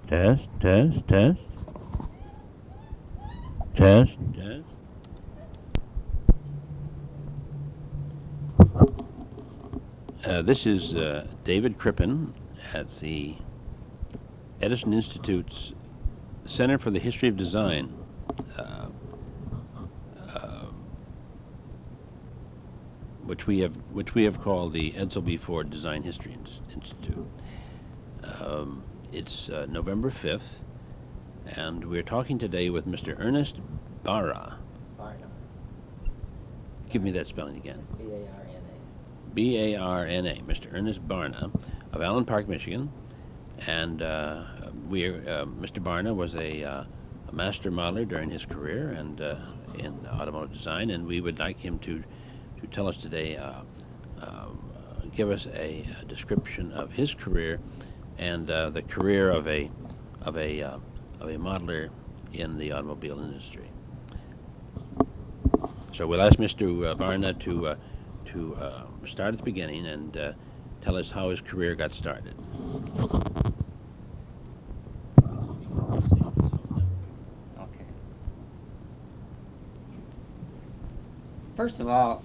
Test, test, test, test, test. This is David Crippen at the Edison Institute's Center for the History of Design, uh, uh, which we have called the Edsel B. Ford Design History Institute. It's November 5th, and we're talking today with Mr. Ernest Barna. Barna. Give me that spelling again. It's B-A-R-N-A. B-A-R-N-A, Mr. Ernest Barna of Allen Park, Michigan. And Mr. Barna was a master modeler during his career and in automotive design, and we would like him to tell us today, give us a description of his career and the career of a modeler in the automobile industry. So we'll ask Mr. Barna to start at the beginning and tell us how his career got started. Okay. First of all,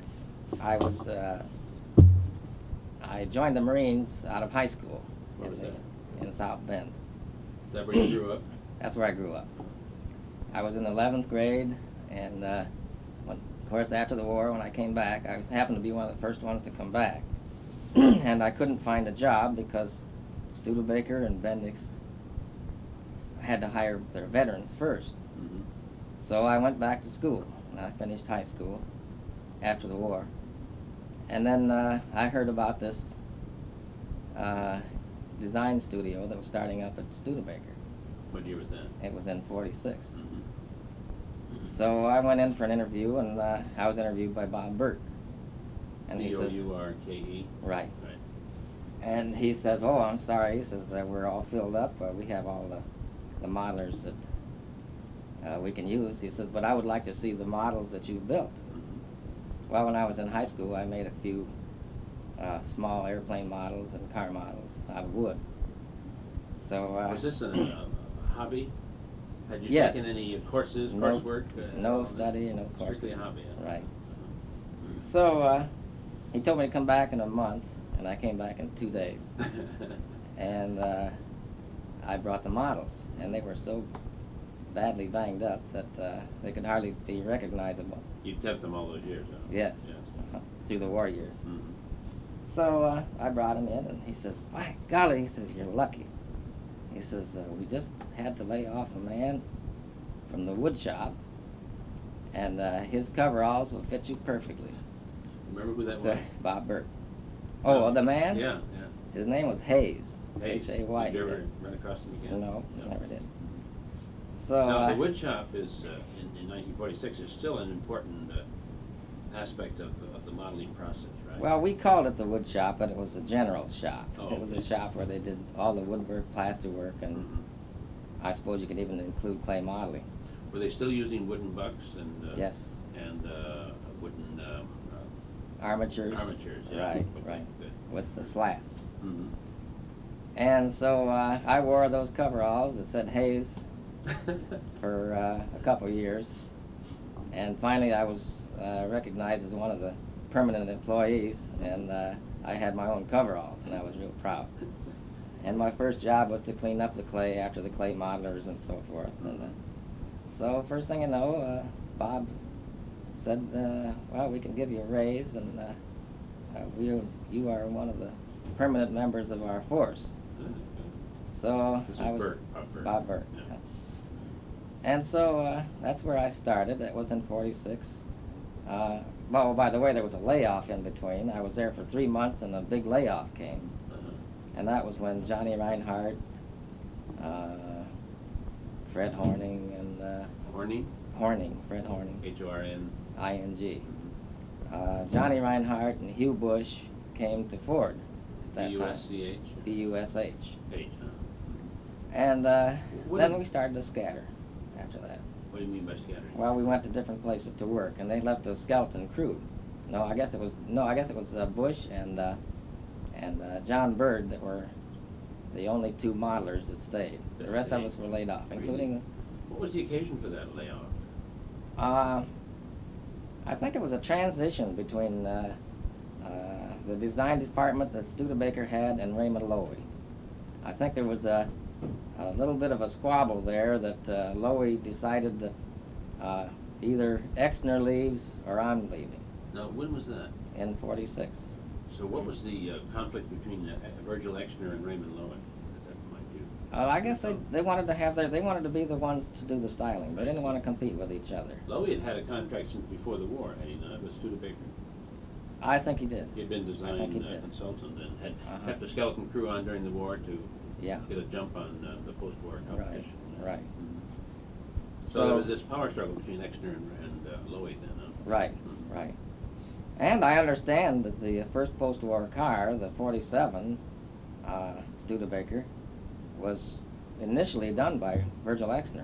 I joined the Marines out of high school. Where was that? In South Bend. Is that where you grew up? That's where I grew up. I was in the 11th grade, and of course, after the war, when I came back, I happened to be one of the first ones to come back. And I couldn't find a job because Studebaker and Bendix had to hire their veterans first. Mm-hmm. So I went back to school, and I finished high school after the war. And then I heard about this design studio that was starting up at Studebaker. What year was that? It was in '46. Mm-hmm. So I went in for an interview, and I was interviewed by Bob Burke. And he says, B-O-U-R-K-E? right. Right. And he says, "Oh, I'm sorry." He says, "We're all filled up. We have all the modelers that we can use." He says, "But I would like to see the models that you built." Mm-hmm. Well, when I was in high school, I made a few small airplane models and car models out of wood. So Was this a hobby? Had you Yes. taken any courses, No- coursework? no study, no courses. Strictly a hobby. Huh? Right. So he told me to come back in a month, and I came back in 2 days. And I brought the models, and they were so badly banged up that they could hardly be recognizable. You kept them all those years, huh? Yes, Yes. through the war years. Mm-hmm. So I brought him in, and he says, "By golly," he says, "you're lucky." He says, "We just had to lay off a man from the wood shop, and his coveralls will fit you perfectly." Remember who that So, was? Bob Burke. Oh, the man? Yeah, His name was Hayes. yeah. Hey, H-A-Y. did you ever run across him again? No, never did. So, Now, the wood shop is, in 1946, is still an important aspect of the modeling process, right? well, we called it the wood shop, but it was a general shop. Oh, It was a okay. shop where they did all the woodwork, plasterwork, and Mhm. I suppose you could even include clay modeling. Were they still using wooden bucks and Yes. and wooden Armatures. armatures? Yeah. Right, Okay, right. Good. With the slats. Mm-hmm. And so I wore those coveralls that said Hayes for a couple of years. And finally I was recognized as one of the permanent employees, and I had my own coveralls, and I was real proud. And my first job was to clean up the clay after the clay modelers and so forth. And so first thing you know, Bob said, "Well, we can give you a raise, and you are one of the permanent members of our force." So This is I was Burke, Bob Burke. Yeah. And so that's where I started. That was in '46. Well, by the way, there was a layoff in between. I was there for 3 months, and a big layoff came. Uh-huh. And that was when Johnny Reinhardt, Fred Horning, and Fred Horning, H-O-R-N. I-N-G. Johnny Reinhardt and Hugh Bush came to Ford at that time. B-U-S-C-H? B-U-S-H. H, huh? And What then did- we started to scatter after that. What do you mean by scattering? Well, we went to different places to work, and they left a skeleton crew. I guess it was Bush and John Bird that were the only two modelers that stayed. The rest of us were laid off, including. What was the occasion for that layoff? I think it was a transition between the design department that Studebaker had and Raymond Loewy. I think there was a little bit of a squabble there that Loewy decided that either Exner leaves or I'm leaving. Now, when was that? In '46. So what was the conflict between Virgil Exner and Raymond Loewy at that point? I guess they wanted to have they wanted to be the ones to do the styling. They didn't want to compete with each other. Loewy had had a contract since before the war, had he not, with Studebaker? I think he did. He had been design consultant and had kept the skeleton crew on during the war to get a jump on the post-war competition. Right. Mm-hmm. So there was this power struggle between Exner and Loewy then, huh? Right, right. And I understand that the first post-war car, the 47 Studebaker, was initially done by Virgil Exner.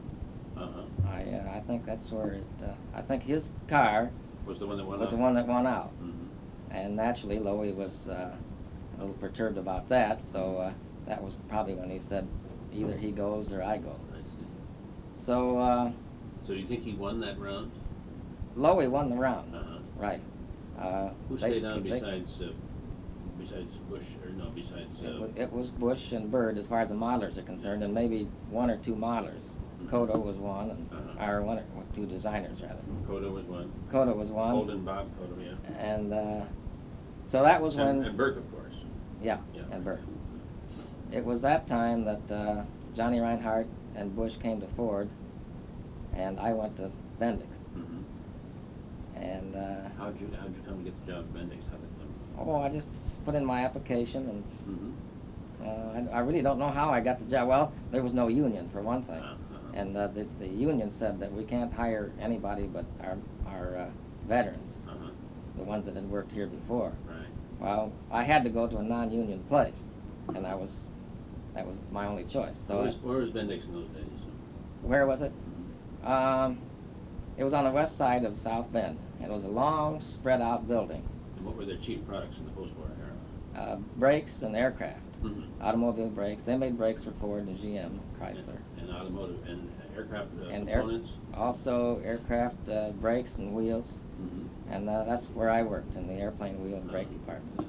I think that's where it. I think his car was the one that won was out. the one that won out. Mm-hmm. And naturally, Loewy was a little perturbed about that. So that was probably when he said, either he goes or I go. I see. So. So do you think he won that round? Loewy won the round. Right. Who stayed on besides Bush, or no, besides... It was Bush and Bird as far as the modelers are concerned, and maybe one or two modelers. Kodo was one, and, or one or two designers, rather. Kodo was one. Kodo was one. Holden, Bob Kodo, yeah. And so that was when... And Burke, of course. Yeah, and Burke. It was that time that Johnny Reinhardt and Bush came to Ford, and I went to Bendix. Mm-hmm. And how'd you come to get the job at Bendix? How'd it come? Oh, I just put in my application, and Mm-hmm. I really don't know how I got the job. Well, there was no union for one thing, and the union said that we can't hire anybody but our veterans, the ones that had worked here before. Right. Well, I had to go to a non-union place, and that was my only choice. So where was Bendix in those days? Where was it? It was on the west side of South Bend. It was a long, spread-out building. And what were their chief products in the post-war era? Brakes and aircraft. Mm-hmm. Automobile brakes. They made brakes for Ford and GM, Chrysler. And automotive and aircraft and components? Also aircraft brakes and wheels. Mm-hmm. And that's where I worked, in the airplane wheel and brake department.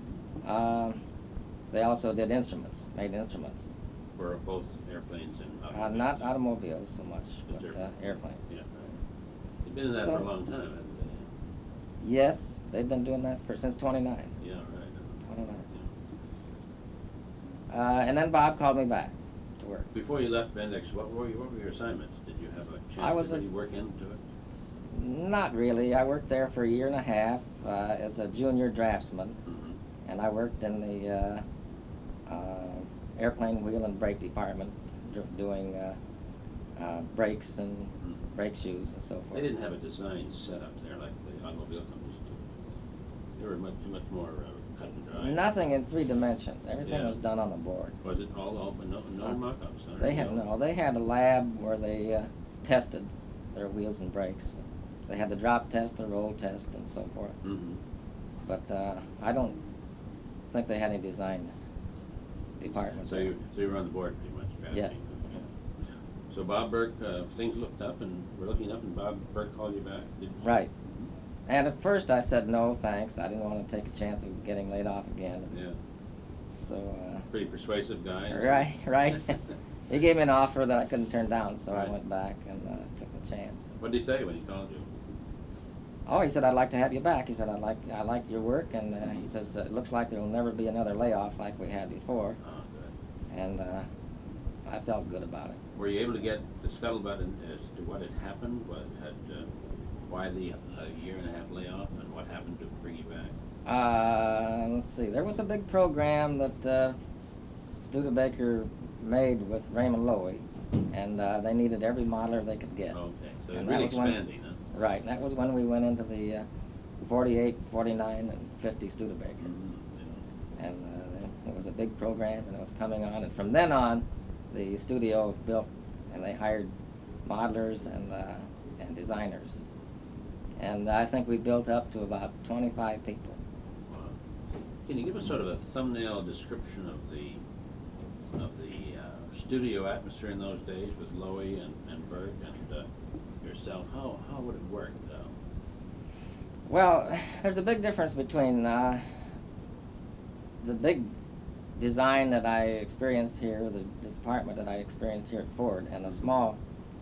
They also did instruments, made instruments. For both airplanes and automobiles? Not automobiles so much, but airplanes. Yeah, right. They've been in that for a long time, haven't they? Yes, they've been doing that since 29. Yeah, right. 29. Yeah. And then Bob called me back to work. Before you left Bendix, what were your assignments? Did you have a chance to really work into it? Not really. I worked there for a year and a half as a junior draftsman, and I worked in the airplane wheel and brake department, doing brakes and brake shoes and so forth. They didn't have a design set up there like the automobile companies do. They were much more cut and dry. Nothing in 3 dimensions. Everything was done on the board. Was it all open? No mock-ups? Huh? They had a lab where they tested their wheels and brakes. They had the drop test, the roll test, and so forth. Mm-hmm. But I don't think they had any design department. So you were on the board pretty much. Yes. So Bob Burke, things looked up and were looking up, and Bob Burke called you back. Right. And at first I said no, thanks. I didn't want to take a chance of getting laid off again. Yeah. So. Pretty persuasive guy. Right. He gave me an offer that I couldn't turn down, so I went back and took the chance. What did he say when he called you? Oh, he said, I'd like to have you back. He said, I like your work, and he says, it looks like there will never be another layoff like we had before. Oh, good. And I felt good about it. Were you able to get the scuttlebutt as to what had happened? Why the year and a half layoff, and what happened to bring you back? Let's see. There was a big program that Studebaker made with Raymond Loewy, and they needed every modeler they could get. Okay, so and really expanding, huh? Right, and that was when we went into the 48, 49, and 50 Studebaker. Mm-hmm. And it was a big program, and it was coming on. And from then on, the studio built, and they hired modelers and designers. And I think we built up to about 25 people. Wow. Can you give us sort of a thumbnail description of the studio atmosphere in those days with Loewy and Bert and yourself? How would it work? Well, there's a big difference between the big design that I experienced here, the department that I experienced here at Ford, and a small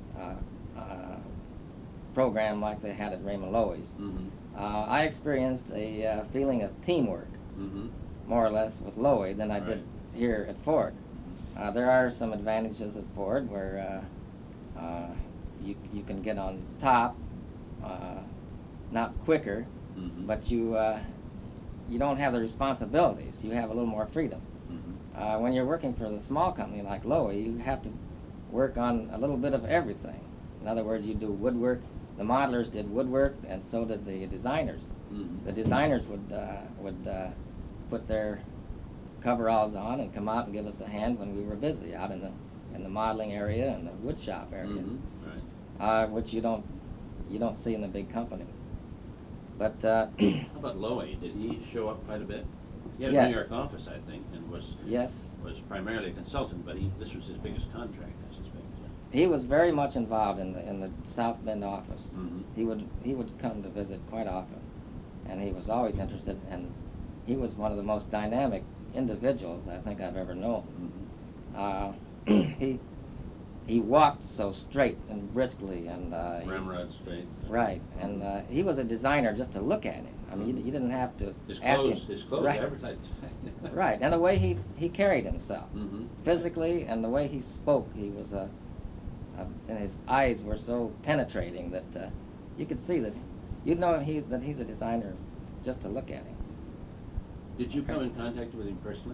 program like they had at Raymond Loewy's. Mm-hmm. I experienced a feeling of teamwork, Mm-hmm. more or less, with Loewy than I did Right. here at Ford. There are some advantages at Ford where you can get on top, not quicker, Mm-hmm. but you don't have the responsibilities. You have a little more freedom. Mm-hmm. When you're working for the small company like Loewy, you have to work on a little bit of everything. In other words, you do woodwork. The modelers did woodwork, and so did the designers. Mm-hmm. The designers would put their coveralls on and come out and give us a hand when we were busy out in the modeling area and the wood shop area, Mm-hmm. Right. which you don't see in the big companies. But How about Loewy? Did he show up quite a bit? He had a Yes. New York office, I think, and was yes, primarily a consultant, but this was his biggest contract, I suspect. he was very much involved in the South Bend office. Mm-hmm. He would come to visit quite often, and he was always interested. And he was one of the most dynamic individuals I think I've ever known. Mm-hmm. He walked so straight and briskly, and Ramrod straight. right, and he was a designer just to look at him. I mean, you didn't have to His ask him. clothes Right. advertised the fact. Right, and the way he carried himself, Mm-hmm. physically, and the way he spoke, he was and his eyes were so penetrating that you could see that you'd know that he's a designer just to look at him. Did you come in contact with him personally?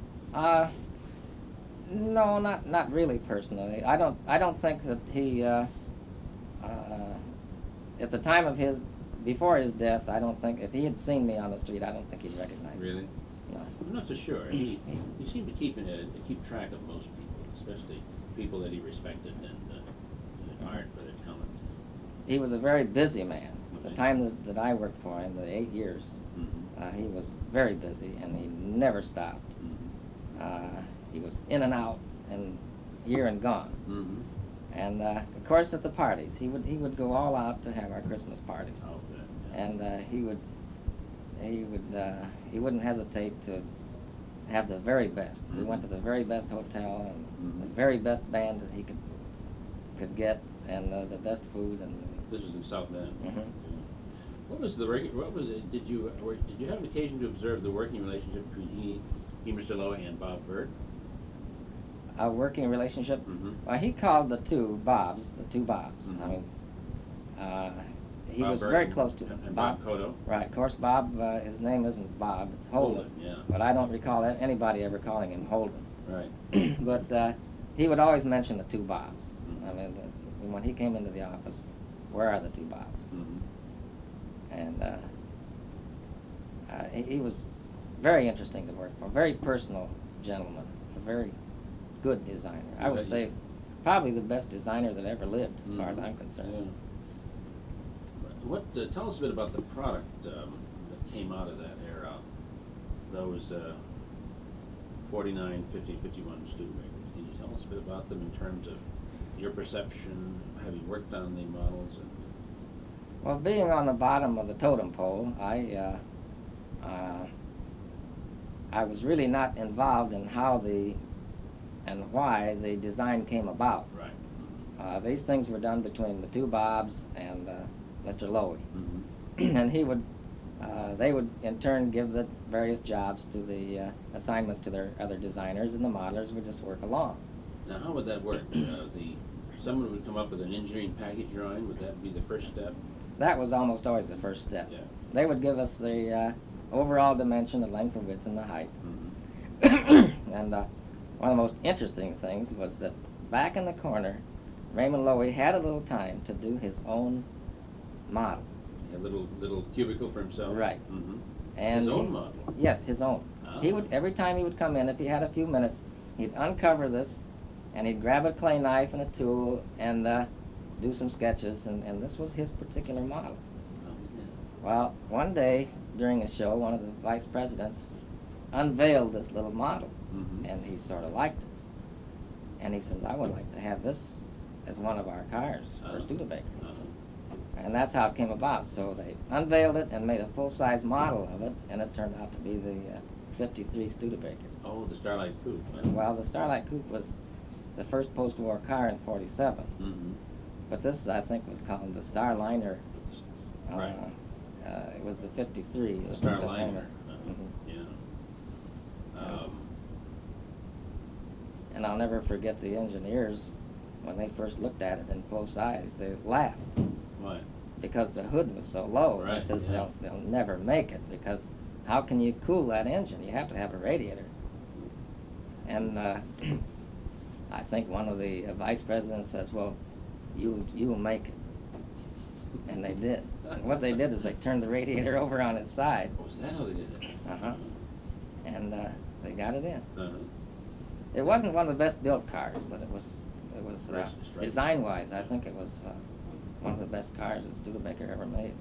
No, not really personally. I don't think that he at the time of before his death, I don't think if he had seen me on the street, I don't think he'd recognize me. Really? No. I'm not so sure. He seemed to keep track of most people, especially people that he respected and admired for their talent. He was a very busy man. The Okay. time that I worked for him, the 8 years, Mm-hmm. he was very busy, and he never stopped. Mm-hmm. He was in and out, and here and gone. Mm-hmm. And of course, at the parties, he would go all out to have our Christmas parties. Oh, good. Yeah. And he wouldn't hesitate to have the very best. We went to the very best hotel and the very best band that he could get, and the best food. And This was in South Bend. Mhm. Yeah. What was it? Did you have an occasion to observe the working relationship between Mr. Loewy, and Bob Bert? a working relationship. Mm-hmm. Well, he called the two Bobs. Mhm. I mean, he Bob was Bert very and- close to and Bob Cotto. Right. Of course, Bob. His name isn't Bob. It's Holden. Yeah. But I don't recall anybody ever calling him Holden. Right. But he would always mention the two Bobs. Mhm. I mean, when he came into the office, where are the two Bobs? Mm-hmm. And he was very interesting to work for. Very personal gentleman. A very good designer. I would say probably the best designer that ever lived, as far as I'm concerned. Yeah. Tell us a bit about the product that came out of that era. Those 49, 50, 51 Studebakers. Can you tell us a bit about them in terms of your perception, having worked on the models? Well, being on the bottom of the totem pole, I was really not involved in how and why the design came about. Right. These things were done between the two Bobs and Mr. Loewy. Mm-hmm. And they would in turn give the various jobs to the assignments to their other designers, and the modelers would just work along. Now, how would that work? Someone would come up with an engineering package drawing. Would that be the first step? That was almost always the first step. Yeah. They would give us the overall dimension, the length, the width, and the height. Mm-hmm. And one of the most interesting things was that back in the corner, Raymond Loewy had a little time to do his own model. A little cubicle for himself. Right. Mm-hmm. And His own model. Yes, his own. Ah. He would every time he would come in, if he had a few minutes, he'd uncover this, and he'd grab a clay knife and a tool and do some sketches, and this was his particular model. Oh, yeah. Well, one day during a show, one of the vice presidents unveiled this little model, Mm-hmm. and he sort of liked it. And he says, I would like to have this as one of our cars for Studebaker. And that's how it came about. So they unveiled it and made a full-size model of it, and it turned out to be the 53 Studebaker. Oh, the Starlight Coupe. Well, the Starlight Coupe was the first post-war car in '47. Mm-hmm. But this, I think, was called the Starliner. Right. It was the 53. The Starliner. Mhm. Yeah. And I'll never forget the engineers, when they first looked at it in full size, they laughed. Why? Because the hood was so low. Right, They says yeah. they'll never make it, because how can you cool that engine? You have to have a radiator. And I think one of the vice presidents says, well, you'll make it. And they did. And what they did is they turned the radiator over on its side. Oh, is that how they did it? Uh-huh. And they got it in. Uh-huh. It wasn't one of the best built cars, but it was Right. design-wise, I think it was one of the best cars that Studebaker ever made.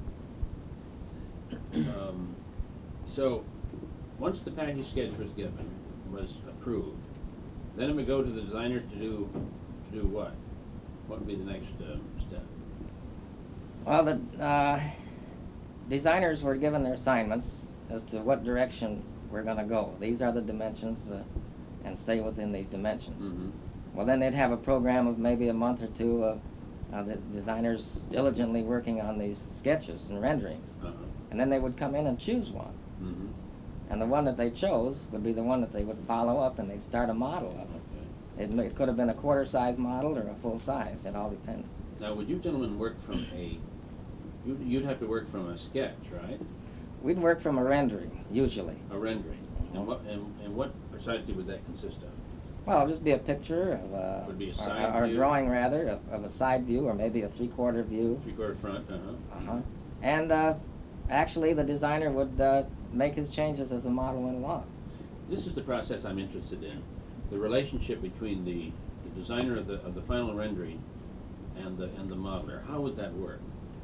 So, once the package sketch was approved, then it would go to the designers to do what? What would be the next step? Well, the designers were given their assignments as to what direction we're going to go. These are the dimensions, and stay within these dimensions. Mm-hmm. Well, then they'd have a program of maybe a month or two of the designers diligently working on these sketches and renderings. Uh-huh. And then they would come in and choose one. Mm-hmm. And the one that they chose would be the one that they would follow up, and they'd start a model of it. Okay. It could have been a quarter-size model or a full size. It all depends. Now, would you gentlemen work from you'd have to work from a sketch, right? We'd work from a rendering, usually. A rendering. And what precisely would that consist of? Well, it'll just be a picture of Would be a or side a view? drawing rather of a side view, or maybe a three-quarter view. Three-quarter front, uh-huh. Uh-huh. And actually, the designer would make his changes as the model went along. This is the process I'm interested in. The relationship between the designer of the final rendering and the modeler. How would that work?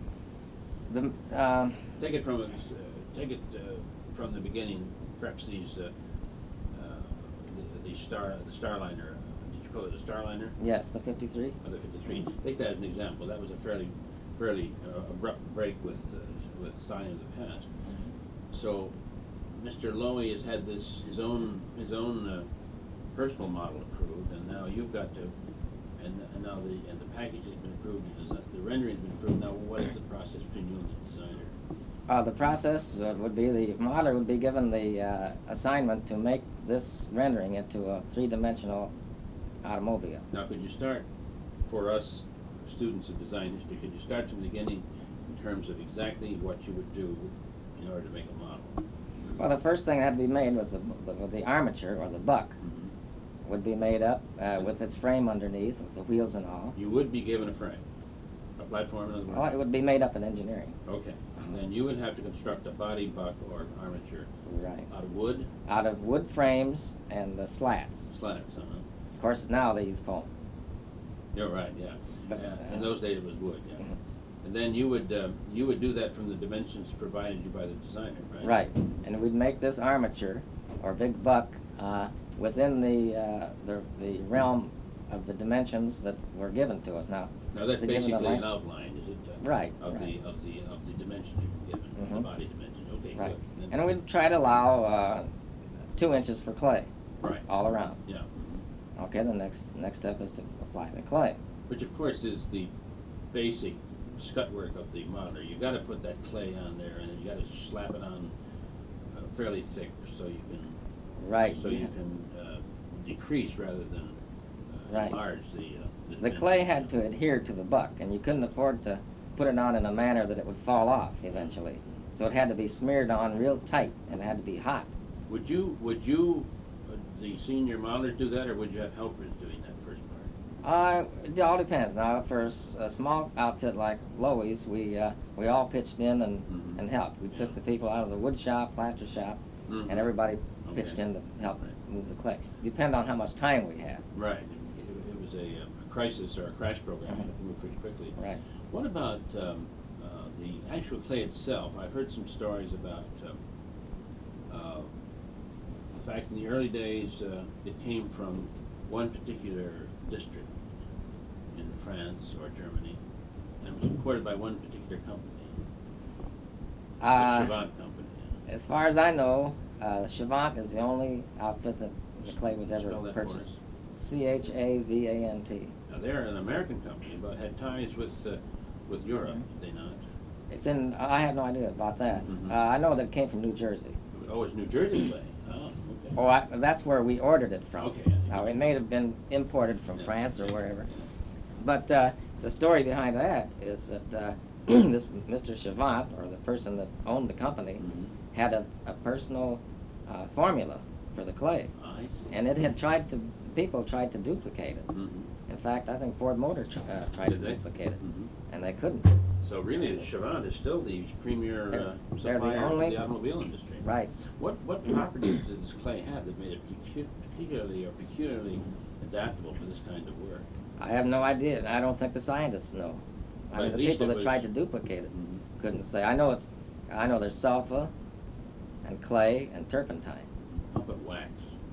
Take it from from the beginning. Perhaps these the Starliner. Did you call it a Starliner? Yes, the 53. Or the 53. Take that as an example. That was a fairly abrupt break with styling of the past. So, Mr. Lowy has had his own personal model approved, and now you've got to, and now the package has been approved, the rendering has been approved. Now, what is the process between you and the designer? The process would be the modeler would be given the assignment to make this rendering into a three-dimensional automobile. Now, could you start, for us students of design history, could you start from the beginning in terms of exactly what you would do in order to make a model? Well, the first thing that had to be made was the armature, or the buck, would be made up with its frame underneath, with the wheels and all. You would be given a frame, a platform, in other words? Well, it would be made up in engineering. Okay. And then you would have to construct a body, buck, or armature. Right. Out of wood? Out of wood frames and the slats. Slats, uh-huh. Of course, now they use foam. You're right, yeah. But, In those days it was wood, yeah. Mhm. And then you would do that from the dimensions provided you by the designer, right? Right. And we'd make this armature, or big buck, within the realm of the dimensions that were given to us. Now that's they're given the basically an length. outline, is it? Right, Of right. the dimensions you were given, the Mhm. body dimensions. Okay, Right. good. And we'd try to allow 2 inches for clay Right. all around. Yeah. Okay, the next step is to apply the clay. Which of course is the basic scut work of the modeler. You got to put that clay on there, and you got to slap it on fairly thick, so you can Right. so you can decrease rather than Right. enlarge the The clay had to adhere to the buck, and you couldn't afford to put it on in a manner that it would fall off eventually. So it had to be smeared on real tight, and it had to be hot. Would you the senior modeler do that, or would you have helpers doing that first part? It all depends. Now, for a small outfit like Lowy's, we all pitched in and helped. We took the people out of the wood shop, plaster shop, and everybody pitched in to help move the clay. Depend on how much time we had. Right. It was a crisis or a crash program. You had to move pretty quickly. Right. What about the actual clay itself? I've heard some stories about the fact in the early days it came from one particular district in France or Germany, and was imported by one particular company, the Chavant company. As far as I know, Chavant is the only outfit that the clay was ever Spell that for purchased. us. Chavant. Now they're an American company, but had ties with Europe, did they not? It's in. I have no idea about that. Mhm. I know that it came from New Jersey. Oh, it's New Jersey clay. Oh, okay. Oh, that's where we ordered it from. Okay. Now it may have been imported from Yeah. France or wherever, but the story behind that is that this Mr. Chavant, or the person that owned the company, Mhm. had a personal formula for the clay, I see. and people tried to duplicate it. Mhm. In fact, I think Ford Motor tried to Did they? duplicate it, Mhm. and they couldn't. So really, Chavant is still the premier They're the supplier only- to the automobile industry. Right. What properties did this clay have that made it peculiarly adaptable for this kind of work? I have no idea, and I don't think the scientists know. But I mean, at the least people it that was- tried to duplicate it Mhm. couldn't say. I know there's sulfur, and clay, and turpentine. How about wax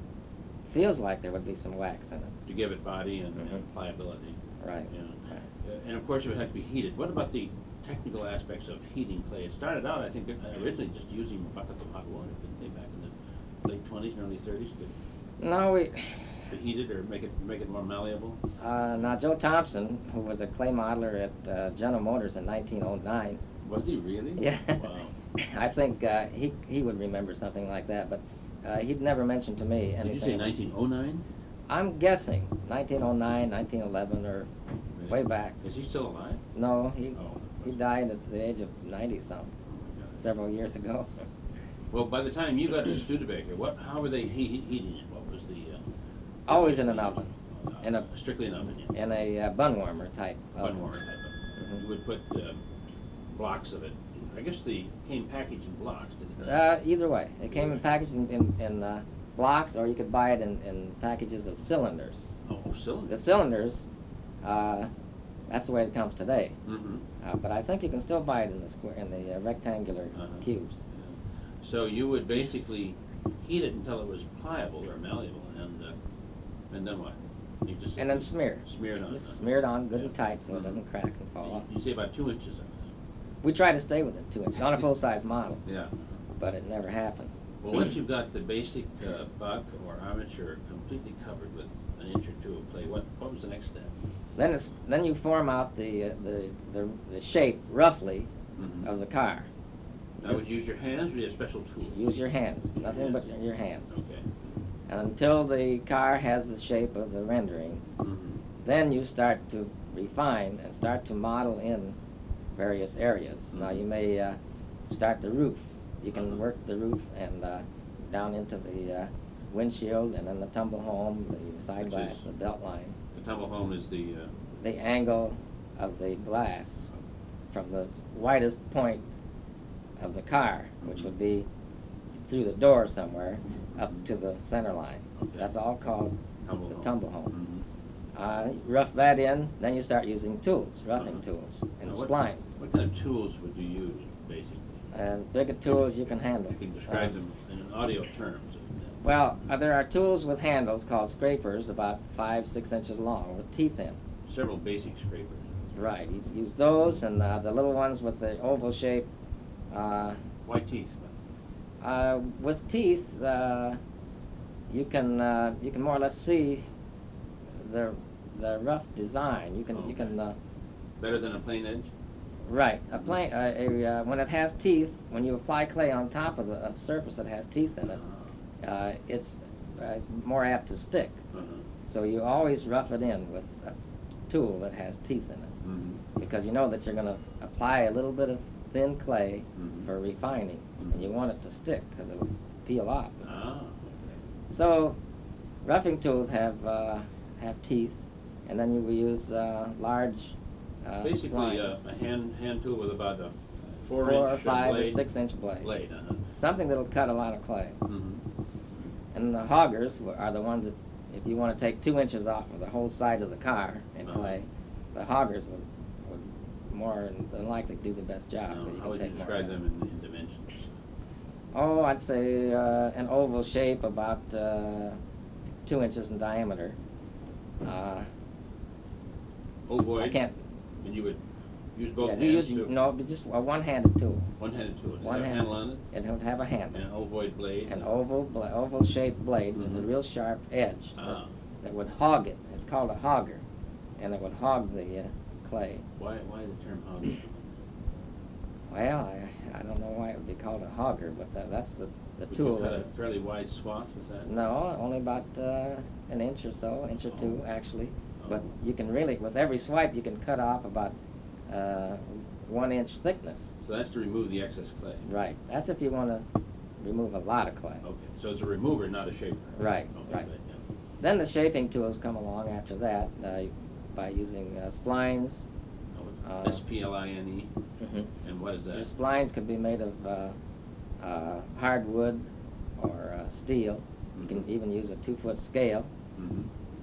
Feels like there would be some wax in it. to give it body and Mhm. pliability? Right. Yeah. Right. And of course, it would have to be heated. What about the technical aspects of heating clay? It started out, I think, originally just using buckets of hot water, didn't they, back in the late 20s and early 30s, No, to heat it or make it more malleable? now Joe Thompson, who was a clay modeler at General Motors in 1909, Was he really? yeah, Wow. I think he would remember something like that, but he'd never mentioned to me anything. Did you say about- 1909? I'm guessing 1909, 1911, or way back. Is he still alive? No, he Oh. died at the age of 90-something, Oh my God. several years ago. Well, by the time you got to Studebaker, how were they heating it? What was the? Always in an oven, in a strictly an oven. Yeah. in a bun warmer type oven. Bun warmer type oven. Mhm. You would put blocks of it. I guess they came packaged in blocks, did it not? Either way, it came in packaged in blocks, or you could buy it in packages of cylinders. Oh, cylinder. The cylinders, that's the way it comes today. Mm-hmm. But I think you can still buy it in the rectangular Uh-huh. cubes. Yeah. So you would basically heat it until it was pliable or malleable, and then what? You just And then smear. smear it on. Just smear it on good and Yeah. tight so it doesn't crack and fall off. You say about 2 inches. We try to stay within 2 inches on a full-size model, Yeah. but it never happens. Well, once you've got the basic buck or armature completely covered with an inch or two of clay, what was the next step? Then you form out the shape roughly Mhm. of the car. Now, would you use your hands or do you have special tools? Use your hands, nothing but Hands. your hands. Okay. And until the car has the shape of the rendering, Mm-hmm. then you start to refine and start to model in various areas. Now you may start the roof. You can work the roof and down into the windshield, and then the tumble home, the side Which glass, is- the belt line. The tumble home is the. The angle of the glass from the widest point of the car, which would be through the door somewhere, up to the center line. Okay. That's all called Tumble the home. tumble home. Mhm. Rough that in, then you start using tools, roughing Uh-huh. tools, and Now, splines. What kind of tools would you use, basically? As big a tool as you can handle. You can describe Uh, them in audio terms. Well, there are tools with handles called scrapers, about 5-6 inches long, with teeth in. Several basic scrapers. Right, you use those, and the little ones with the oval shape. Why teeth? With teeth, you can more or less see the rough design. You Okay. can Better than a plain edge? right a plain when it has teeth. When you apply clay on top of a surface that has teeth in it, it's more apt to stick. Uh-huh. So you always rough it in with a tool that has teeth in it, Mm-hmm. because you know that you're going to apply a little bit of thin clay Mhm. for refining, Mhm. and you want it to stick because it will peel off. Ah. So roughing tools have teeth, and then you will use large Basically, splines, a hand tool with about a 4 4-inch or 5 blade. or 6 inch blade. Blade, uh-huh. Something that'll cut a lot of clay. Mm-hmm. And the hoggers are the ones that, if you want to take 2 inches off of the whole side of the car in Uh-huh. clay, the hoggers would more than likely do the best job. Now, but you how can would you take more describe of it. them in dimensions? Oh, I'd say an oval shape about 2 inches in diameter, I Ovoid, can't. and you would use both Yeah, hands you to... no, but just a one-handed tool. One-handed tool. Does it have a One-handed. handle on it? It would have a handle. And an ovoid blade? An oval-shaped blade with a Mhm. real sharp edge Ah. that would hog it. It's called a hogger, and it would hog the clay. Why the term hogger? Well, I don't know why it would be called a hogger, but that's the Would tool. you cut that a fairly wide swath with that? No, only about an inch or so, inch or two actually. But Oh. you can really, with every swipe, you can cut off about 1 inch thickness. So that's to remove the excess clay? Right. That's if you want to remove a lot of clay. Okay, so it's a remover, not a shaper? Right, Okay, right. good, yeah. Then the shaping tools come along after that by using splines. Oh, S-P-L-I-N-E, and what is Your that? splines could be made of hardwood or steel. You can Mhm. even use a 2-foot scale. Mhm.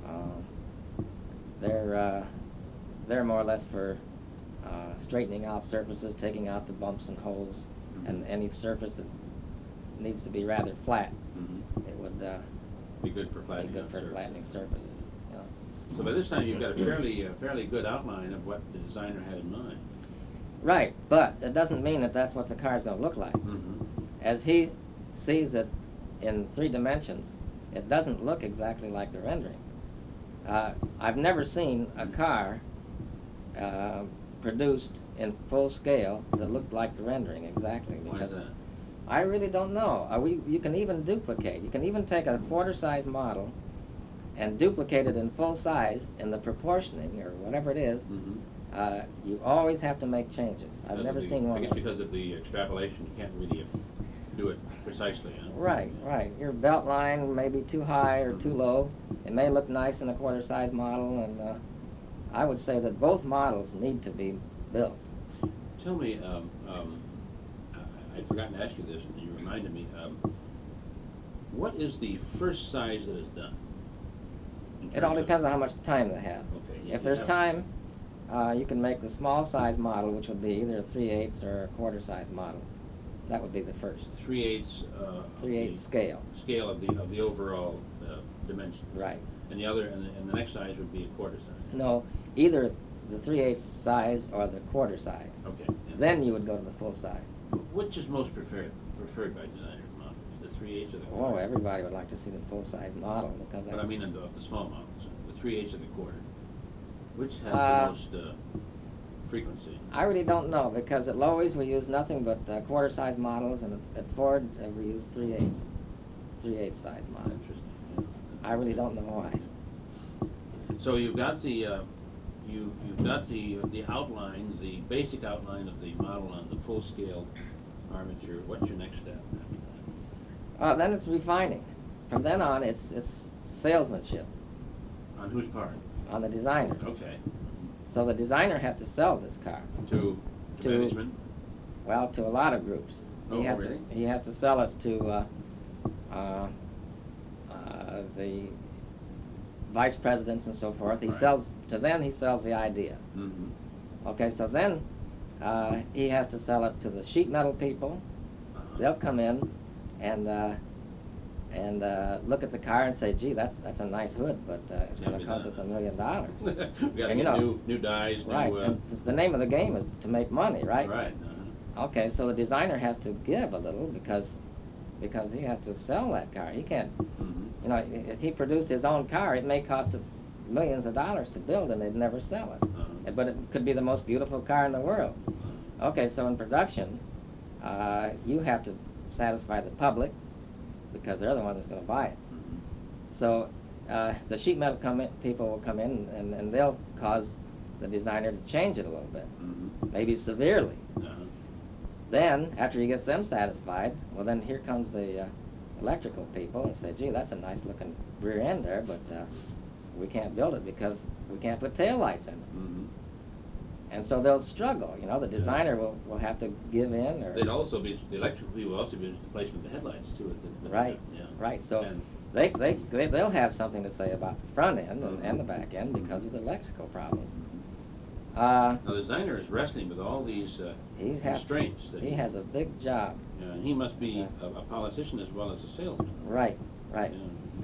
They're more or less for straightening out surfaces, taking out the bumps and holes, and Mhm. any surface that needs to be rather flat. Mhm. It would Be good for be flattening good out for surfaces. flattening surfaces. You know. So by this time, you've got a fairly good outline of what the designer had in mind. Right, but it doesn't mean that that's what the car is going to look like. Mm-hmm. As he sees it in 3 dimensions, it doesn't look exactly like the rendering. I've never seen a car produced in full scale that looked like the rendering exactly. Why is Because that? I really don't know. You can even duplicate. You can even take a quarter-size model and duplicate it in full size in the proportioning or whatever it is. Mm-hmm. You always have to make changes. I've never seen one. I guess because of the extrapolation, you can't really do it precisely. Huh? Right, right. Your belt line may be too high or too low. It may look nice in a quarter-size model, and I would say that both models need to be built. Tell me, I'd forgotten to ask you this, and you reminded me. What is the first size that is done? It all depends on how much time they have. Okay. If there's time, you can make the small-size model, which would be either a 3/8 or a quarter-size model. That would be the first. 3/8. 3/8 scale. Scale of the overall dimension. Right. And the next size would be a quarter size. No, either the 3/8 size or the quarter size. Okay. Yeah. Then you would go to the full size. Which is most preferred by designers models? The 3/8 or the Oh, quarter? everybody would like to see the full-size model because that's... But I mean of the small models, the 3/8 or the quarter. Which has Uh, the most frequency? I really don't know because at Lowe's we use nothing but quarter-size models, and at Ford we use 3/8 size models. Interesting. Yeah. I really don't know why. So you've got the the outline, the basic outline of the model on the full scale armature. What's your next step after that? Then it's refining. From then on, it's salesmanship On whose part? on the designers. Okay. So the designer has to sell this car. To management? Well, to a lot of groups. Oh, He has really? he has to sell it to the vice presidents and so forth. He Right. sells to them. He sells the idea. Mm-hmm. Okay, so then he has to sell it to the sheet metal people. They'll come in and look at the car and say, "Gee, that's a nice hood, but it's Yeah, going to but cost us $1 million." We got to And, get you know, new dies, Right. new. And the name of the game is to make money, right? Right. Okay, so the designer has to give a little because he has to sell that car. He can't, Mm-hmm. you know, if he produced his own car, it may cost him millions of dollars to build, and they'd never sell it. But it could be the most beautiful car in the world. Okay, so in production, you have to satisfy the public because they're the ones that's going to buy it. Mm-hmm. So the sheet metal people will come in and they'll cause the designer to change it a little bit, Mm-hmm. maybe severely. Uh-huh. Then, after he gets them satisfied, well, then here comes the electrical people and say, "Gee, that's a nice looking rear end there, but we can't build it because we can't put taillights in it." Mm-hmm. And so they'll struggle. You know, the designer will have to give in, or They'd also be, the electrical people will also be the placement of the headlights too. right, Yeah. right. So And- they'll have something to say about the front end and the back end because of the electrical problems. Now the designer is wrestling with all these He constraints. That has a big job. He must be a politician as well as a salesman. Right, right. Yeah.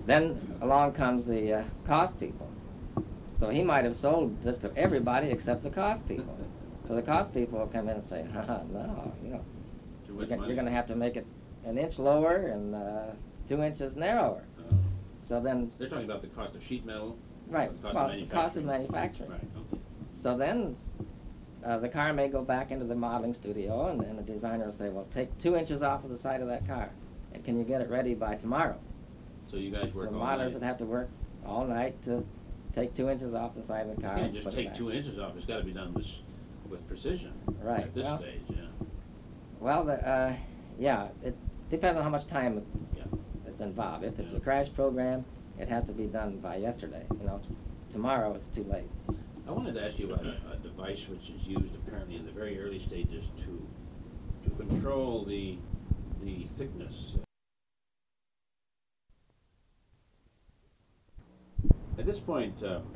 Then along comes the cost people. So he might have sold this to everybody except the cost people. So the cost people will come in and say, no, you're going to have to make it an inch lower and 2 inches narrower. So then... They're talking about the cost of sheet metal? Right, the cost of manufacturing. Right, okay. So then the car may go back into the modeling studio, and the designer will say, well, take 2 inches off of the side of that car, and can you get it ready by tomorrow? So you guys work all modelers night? would have to work all night to take 2 inches off the side of the car. You can't just take 2 inches off. It's got to be done with precision. Right. At this stage, yeah. Well, it depends on how much time it's involved. If it's a crash program, it has to be done by yesterday. Tomorrow it's too late. I wanted to ask you about a device which is used apparently in the very early stages to control the thickness. At this point,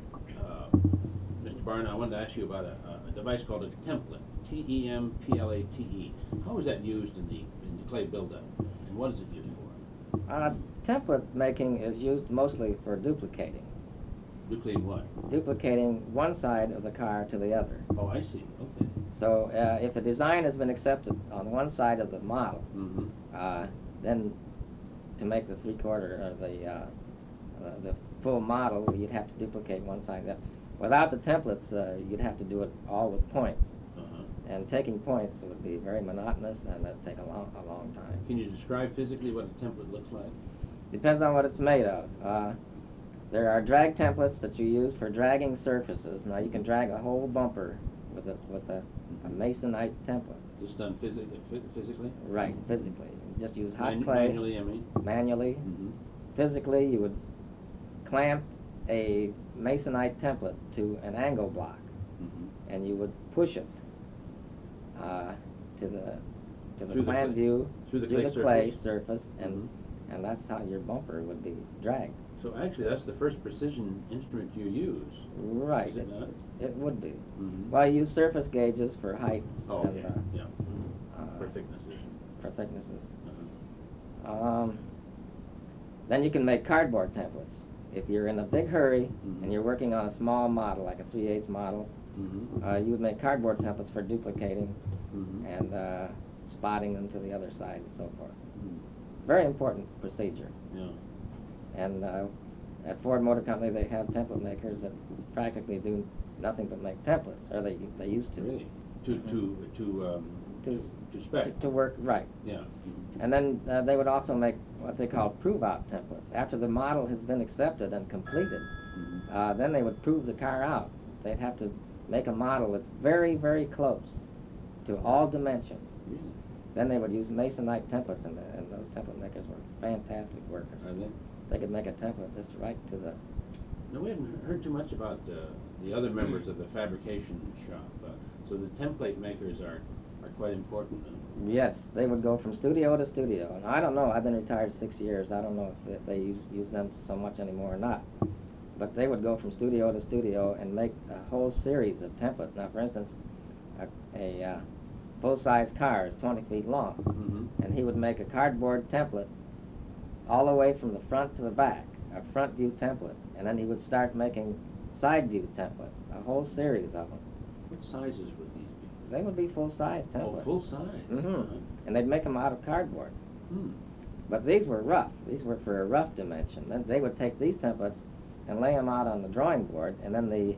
Mr. Barna, I wanted to ask you about a device called a template, T-E-M-P-L-A-T-E. How is that used in the clay buildup, and what is it used for? Template making is used mostly for duplicating. Duplicating what? Duplicating one side of the car to the other. Oh, I see. Okay. So if a design has been accepted on one side of the model, then to make the three-quarter or the full model, you'd have to duplicate one side. Without the templates, you'd have to do it all with points. And taking points would be very monotonous, and that'd take a long time. Can you describe physically what a template looks like? Depends on what it's made of. There are drag templates that you use for dragging surfaces. Now you can drag a whole bumper with a masonite template. It's done physically? Right, physically. You just use hot clay. Manually, I mean? Manually. Physically, you would clamp a masonite template to an angle block, and you would push it to the plan view through the clay surface, and that's how your bumper would be dragged. So actually, that's the first precision instrument you use. Right, Is it would be. Well, you use surface gauges for heights and for thicknesses. For thicknesses. Then you can make cardboard templates. If you're in a big hurry and you're working on a small model, like a 3/8 model, you would make cardboard templates for duplicating and spotting them to the other side and so forth. It's a very important procedure. Yeah. And at Ford Motor Company, they have template makers that practically do nothing but make templates, or they used to. Really? To spec. To work, right. Yeah. And then they would also make what they call prove-out templates. After the model has been accepted and completed, then they would prove the car out. They'd have to make a model that's very, very close to all dimensions. Really? Then they would use masonite templates, and those template makers were fantastic workers. Are they? They could make a template just right to the... No, we haven't heard too much about the other members of the fabrication shop. So the template makers are quite important. Yes, they would go from studio to studio. And I don't know, I've been retired 6 years. I don't know if they use them so much anymore or not. But they would go from studio to studio and make a whole series of templates. Now, for instance, a full-size car is 20 feet long. And he would make a cardboard template all the way from the front to the back, a front view template. And then he would start making side view templates, a whole series of them. What sizes would these be? They would be full-size templates. Oh, full-size? And they'd make them out of cardboard. But these were rough. These were for a rough dimension. Then they would take these templates and lay them out on the drawing board, and then the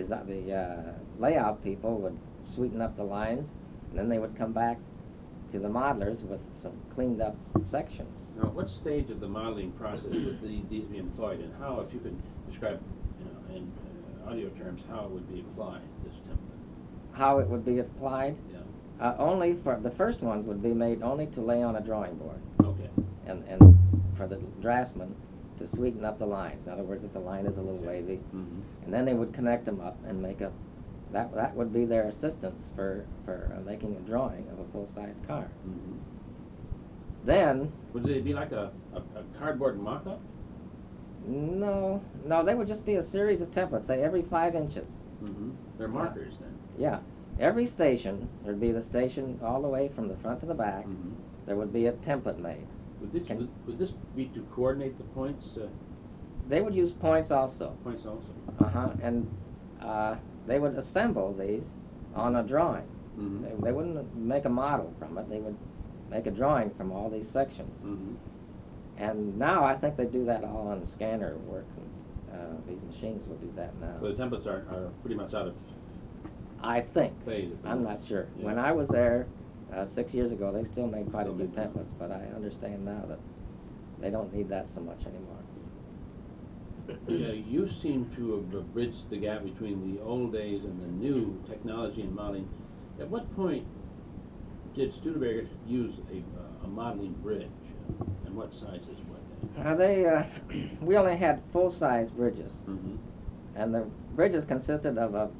layout people would sweeten up the lines, and then they would come back to the modelers with some cleaned up sections. Now, what stage of the modeling process would these be employed, and how, if you could describe, in audio terms, how it would be applied, this template? How it would be applied? Yeah. Only for the first ones would be made only to lay on a drawing board. Okay. And for the draftsman to sweeten up the lines. In other words, if the line is a little wavy, and then they would connect them up and make a. That would be their assistance for making a drawing of a full-size car. Then... Would they be like a cardboard mock-up? No, they would just be a series of templates, say every 5 inches. They're markers then? Yeah. Every station, there'd be the station all the way from the front to the back, there would be a template made. Would this be to coordinate the points They would use points also. Points also. And they would assemble these on a drawing. Mm-hmm. They wouldn't make a model from it. They would make a drawing from all these sections. Mm-hmm. And now I think they do that all on the scanner work. These machines will do that now. So the templates are pretty much out of I think. phase. I'm not sure. Yeah. When I was there 6 years ago, they still made quite Still a few make them. templates, but I understand now that they don't need that so much anymore. Yeah, you seem to have bridged the gap between the old days and the new technology in modeling. At what point did Studebaker use a modeling bridge, and what sizes were they? We only had full-size bridges, Mm-hmm. and the bridges consisted of a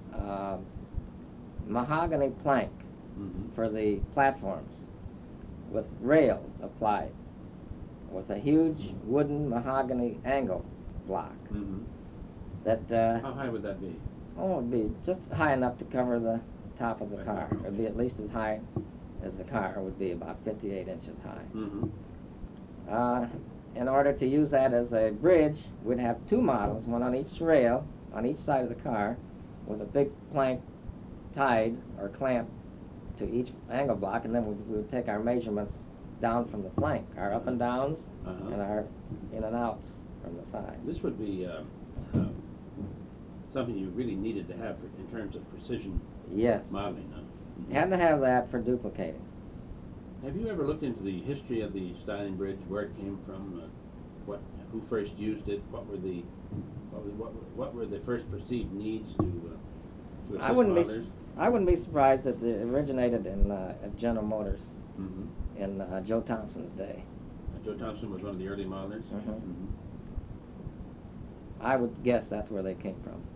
mahogany plank Mm-hmm. for the platforms with rails applied with a huge wooden mahogany angle block Mm-hmm. that How high would that be? oh, it'd be just high enough to cover the top of the Right, car. It'd okay. be at least as high as the car would be, about 58 inches high. Mm-hmm. In order to use that as a bridge, we'd have two models, one on each rail, on each side of the car, with a big plank tied or clamped to each angle block, and then we would take our measurements down from the plank, our up and downs Uh-huh. and our in and outs from the side. This would be something you really needed to have in terms of precision Yes. modeling. Huh? You had to have that for duplicating. Have you ever looked into the history of the styling bridge, where it came from, who first used it, what were the first perceived needs to assist I wouldn't modelers? I wouldn't be surprised that it originated in at General Motors Mm-hmm. in Joe Thompson's day. Joe Thompson was one of the early modelers. Mhm. Mm-hmm. I would guess that's where they came from.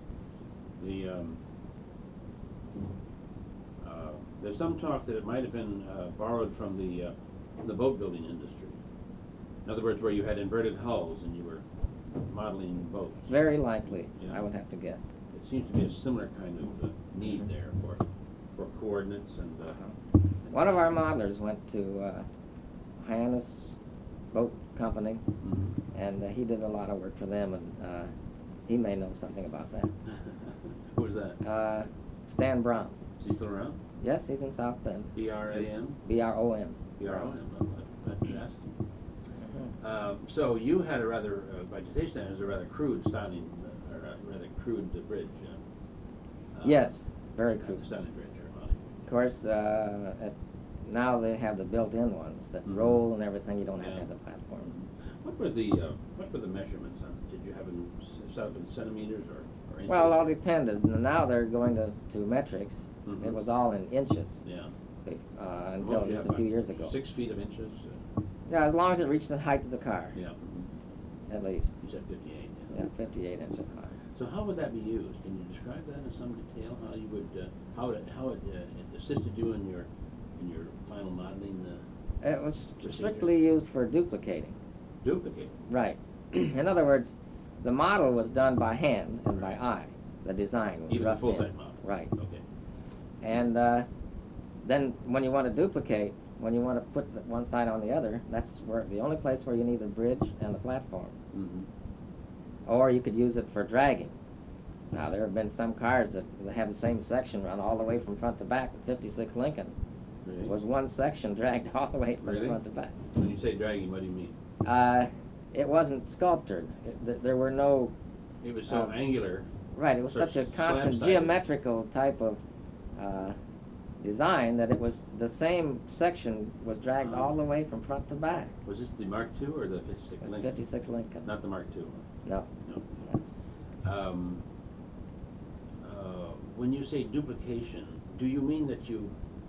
There's some talk that it might have been borrowed from the boat building industry. In other words, where you had inverted hulls and you were modeling boats. Very likely, Yeah. I would have to guess. It seems to be a similar kind of need there for coordinates and. One of our modelers went to Hyannis Boat Company, Mhm. and he did a lot of work for them, and he may know something about that. Who was that? Stan Brown. Is he still around? Yes, he's in South Bend. B-R-A-M? B-R-O-M. B-R-O-M. Fantastic. So you had a rather, by today's standards, a rather crude styling, or a rather crude bridge. Yes, very crude. Styling bridge, or modeling. Of course, now they have the built-in ones that Mhm. roll and everything. You don't have Yeah. to have the platform. What were the measurements on it? Did you have them set up in centimeters or inches? Well, it all depended. Now they're going to metrics. Mhm. It was all in inches Yeah. until Well, yeah, just a few about years ago. 6 feet of inches? Yeah, as long as it reached the height of the car, Yeah. at least. You said 58. Yeah, 58 inches high. So how would that be used? Can you describe that in some detail? How you would, how it assisted you in your final modeling? It was Procedure. strictly used for duplicating. Duplicate. Right. In other words, the model was done by hand and by eye. The design was Even the roughed in. full-size model. Right. Okay. And then when you want to duplicate, when you want to put one side on the other, that's where the only place where you need the bridge and the platform. Mm-hmm. Or you could use it for dragging. Now, there have been some cars that have the same section run all the way from front to back. The 56 Lincoln Really? was one section dragged all the way from Really? front to back. When you say dragging, what do you mean? It wasn't sculptured. There were no... It was so angular. Right, it was Sort such a of constant slam-sided. geometrical type of design that it was the same section was dragged Uh-huh. all the way from front to back. Was this the Mark II or the 56 It's Lincoln? 56 Lincoln. Not the Mark II. No. No. When you say duplication, do you mean that you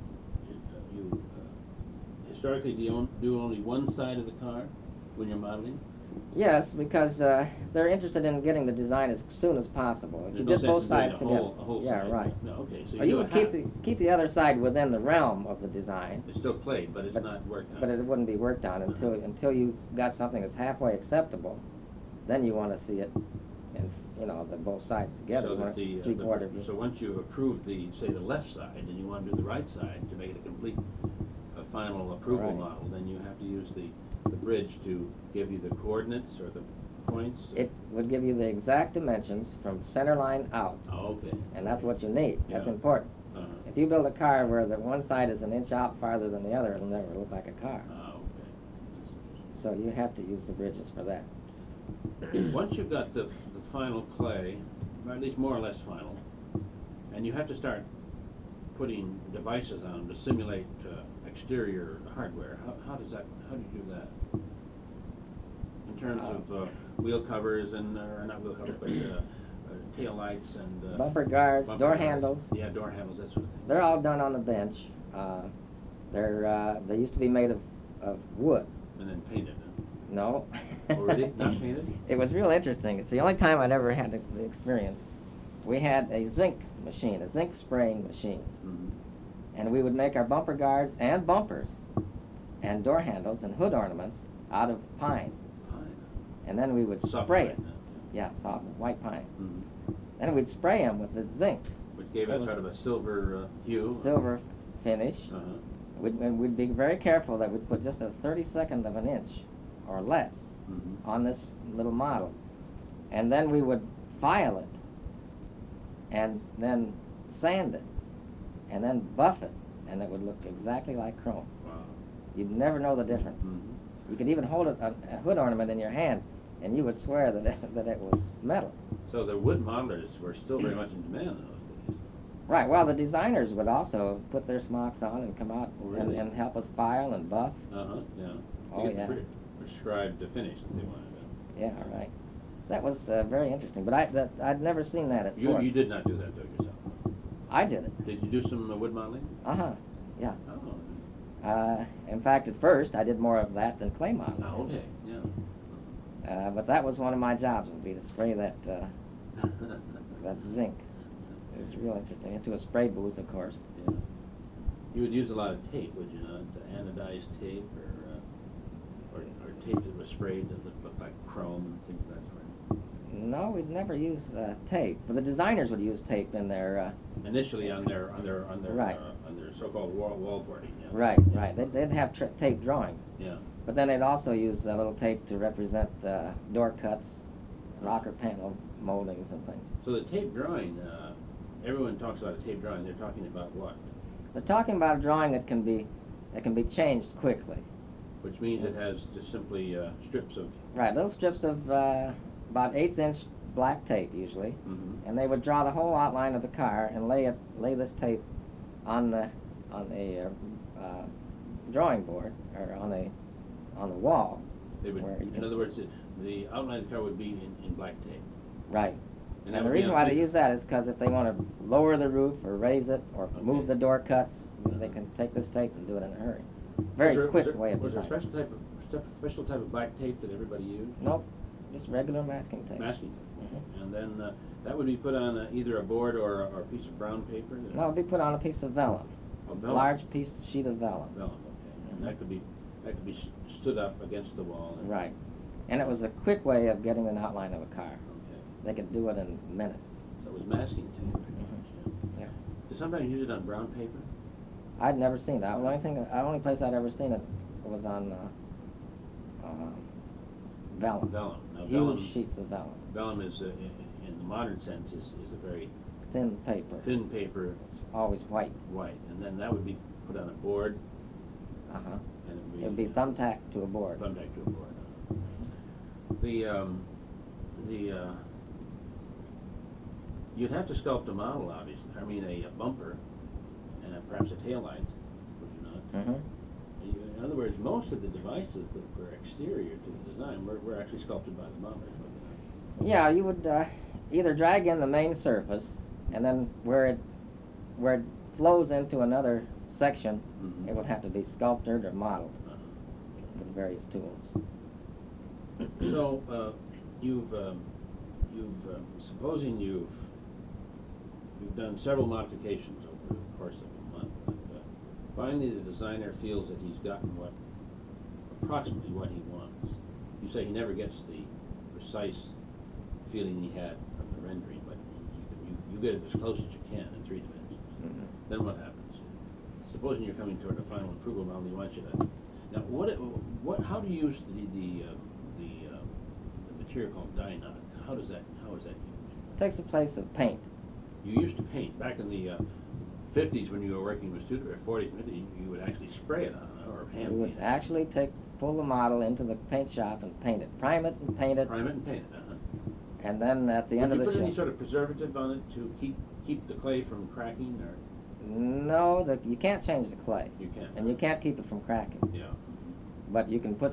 historically do only one side of the car when you're modeling? Yes, because they're interested in getting the design as soon as possible. If you There's did no both sense in doing sides a together. whole yeah, side. right. No, okay. So Or you do would a half. keep the other side within the realm of the design. It's still played, but it's but not worked on. But it wouldn't be worked on until you got something that's halfway acceptable. Then you want to see it in the both sides together. So You that want the, three-quarter view. so once you approve say the left side, and you want to do the right side to make it a complete final approval Right. model, then you have to use the bridge to give you the coordinates or the points? It would give you the exact dimensions from center line out, Oh, okay. and that's what you need. That's Yeah. important. Uh-huh. If you build a car where the one side is an inch out farther than the other, it'll never look like a car. Oh, okay. So you have to use the bridges for that. Once you've got the final clay, or at least more or less final, and you have to start putting devices on to simulate exterior hardware, how do you do that? In terms of wheel covers and, or not wheel covers, but tail lights and... Bumper guards, bumper door guards. handles. Yeah, door handles, that sort of thing. They're all done on the bench. They used to be made of wood. And then painted, huh? No. Oh, really? Not painted? It was real interesting. It's the only time I'd ever had the experience. We had a zinc machine, a zinc spraying machine. Mm-hmm. And we would make our bumper guards and bumpers and door handles and hood ornaments out of pine. Pine. And then we would Soft spray pine, it. Yeah, soft white pine. Mm-hmm. Then we'd spray them with the zinc, Which gave It it was sort of a silver hue. silver finish. Uh-huh. And we'd be very careful that we'd put just a 32nd of an inch or less Mm-hmm. on this little model. And then we would file it and then sand it and then buff it, and it would look exactly like chrome. Wow. You'd never know the difference. Mm-hmm. You could even hold a hood ornament in your hand and you would swear that it was metal. So the wood modelers were still very much in demand in those days. Right, well, the designers would also put their smocks on and come out Oh, really? and help us file and buff. Uh-huh, yeah. Oh, To get yeah. the prescribed finish that they wanted. Yeah, right. That was very interesting, but I'd never seen that at You Ford. did not do that, though, yourself. I did it. Did you do some wood modeling? Uh-huh, yeah. Oh. In fact, at first, I did more of that than clay modeling. Oh, okay, yeah. But that was one of my jobs, would be to spray that zinc. It was real interesting. Into a spray booth, of course. Yeah. You would use a lot of tape, would you not? Anodized tape or tape that was sprayed that looked like chrome and things of that sort. No, we'd never use tape. But the designers would use tape in their... Initially on their Right. On their so-called wallboarding. Yeah. Right, right. They'd have tape drawings. Yeah. But then they'd also use a little tape to represent door cuts, rocker panel moldings and things. So the tape drawing, everyone talks about a tape drawing. They're talking about what? They're talking about a drawing that can be changed quickly. Which means it has just simply strips of. Right, little strips of about 1/8 inch black tape usually, Mm-hmm. and they would draw the whole outline of the car and lay this tape on the drawing board or on the wall. They would, where you in can other see- words, the outline of the car would be in black tape. Right. that And the would be reason on why they big- use that is because if they want to lower the roof or raise it or Okay. move the door cuts, they can take this tape and do it in a hurry. Very quick way of Was there design. a special type of black tape that everybody used? Nope, just regular masking tape. Masking tape. Mhm. And then that would be put on either a board or a piece of brown paper? No, it'd be put on a piece of vellum. A A vellum? large sheet of vellum. Vellum, okay. And Mhm. that could be stood up against the wall. And- Right. And it was a quick way of getting an outline of a car. Okay. They could do it in minutes. So it was masking tape. pretty Mhm. much, yeah. Yeah. Did somebody use it on brown paper? I'd never seen that. The only place I'd ever seen it was on vellum. Vellum. Now, Huge sheets of vellum. Vellum is, in the modern sense, is a very Thin paper. thin paper, It's always white. white, and then that would be put on a board, Uh-huh. and It would be thumbtacked to a board. thumbtacked to a board. You'd have to sculpt a model, obviously. I mean, a bumper, and perhaps a tail light, would you not? Mm-hmm. In other words, most of the devices that were exterior to the design were actually sculpted by the modelers, were they not? Yeah, you would either drag in the main surface, and then where it flows into another section, Mhm. it would have to be sculptured or modeled Uh-huh. with various tools. So, supposing you've done several modifications over the course of a month, and finally the designer feels that he's gotten approximately what he wants. You say he never gets the precise feeling he had from the rendering, but you get it as close as you can in 3 dimensions. Mhm. Then what happens? Supposing you're coming toward a final approval model, he wants you to. Now, how do you use the material called Dynoc. How is that used? Takes the place of paint. You used to paint back in the 50s when you were working with Studebaker, 40s, 50s, you would actually spray it on or hand We paint would it. actually pull the model into the paint shop and paint it, prime it and paint it, Prime it and paint it. and then at the end of Would the you put any show. sort of preservative on it to keep the clay from cracking, or No, you can't change the clay, you can't? and you can't keep it from cracking. Yeah. But you can put,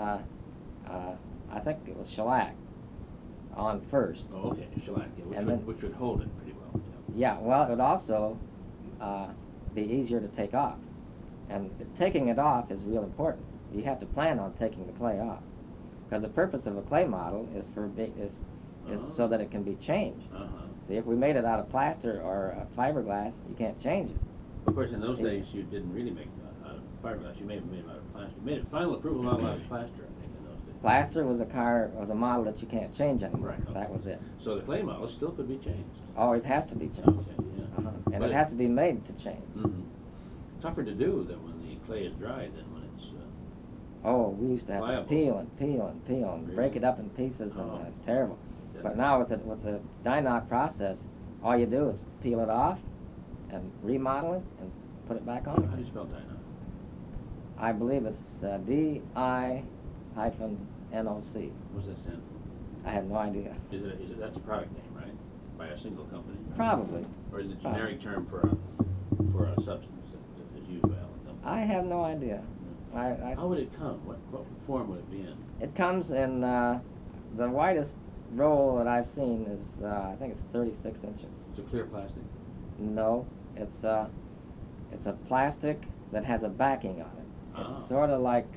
I think it was shellac on first. Oh, okay, shellac, yeah, And then- which would hold it pretty well. Yeah, well, it would also be easier to take off. And taking it off is real important. You have to plan on taking the clay off. Because the purpose of a clay model is so that it can be changed. Uh-huh. See, if we made it out of plaster or fiberglass, you can't change it. Of course, in those days, you didn't really make out of fiberglass. You may have made them out of plaster. You made a final approval model out of plaster, I think, in those days. Plaster was a model that you can't change anymore. Right, okay. That was it. So the clay model still could be changed. Always has to be changed. Okay, yeah. Uh-huh. And But it has to be made to change. Mhm. Tougher to do than when the clay is dry than when it's. Oh, we used to have Pliable. to peel and peel and peel and break Really? it up in pieces, and Oh. it's terrible. Yeah. But now with the Dynoc process, all you do is peel it off and remodel it and put it back How on. do you spell Dynoc? I believe it's D-I-NOC. What's that stand for? I have no idea. Is it that's a product name, right? By a single company? Probably. Or is it a Probably. generic term for a substance that is used by all the companies? I have no idea. How would it come? What form would it be in? It comes in the widest roll that I've seen is I think it's 36 inches. It's a clear plastic. No, it's a plastic that has a backing on it. Ah. It's sort of like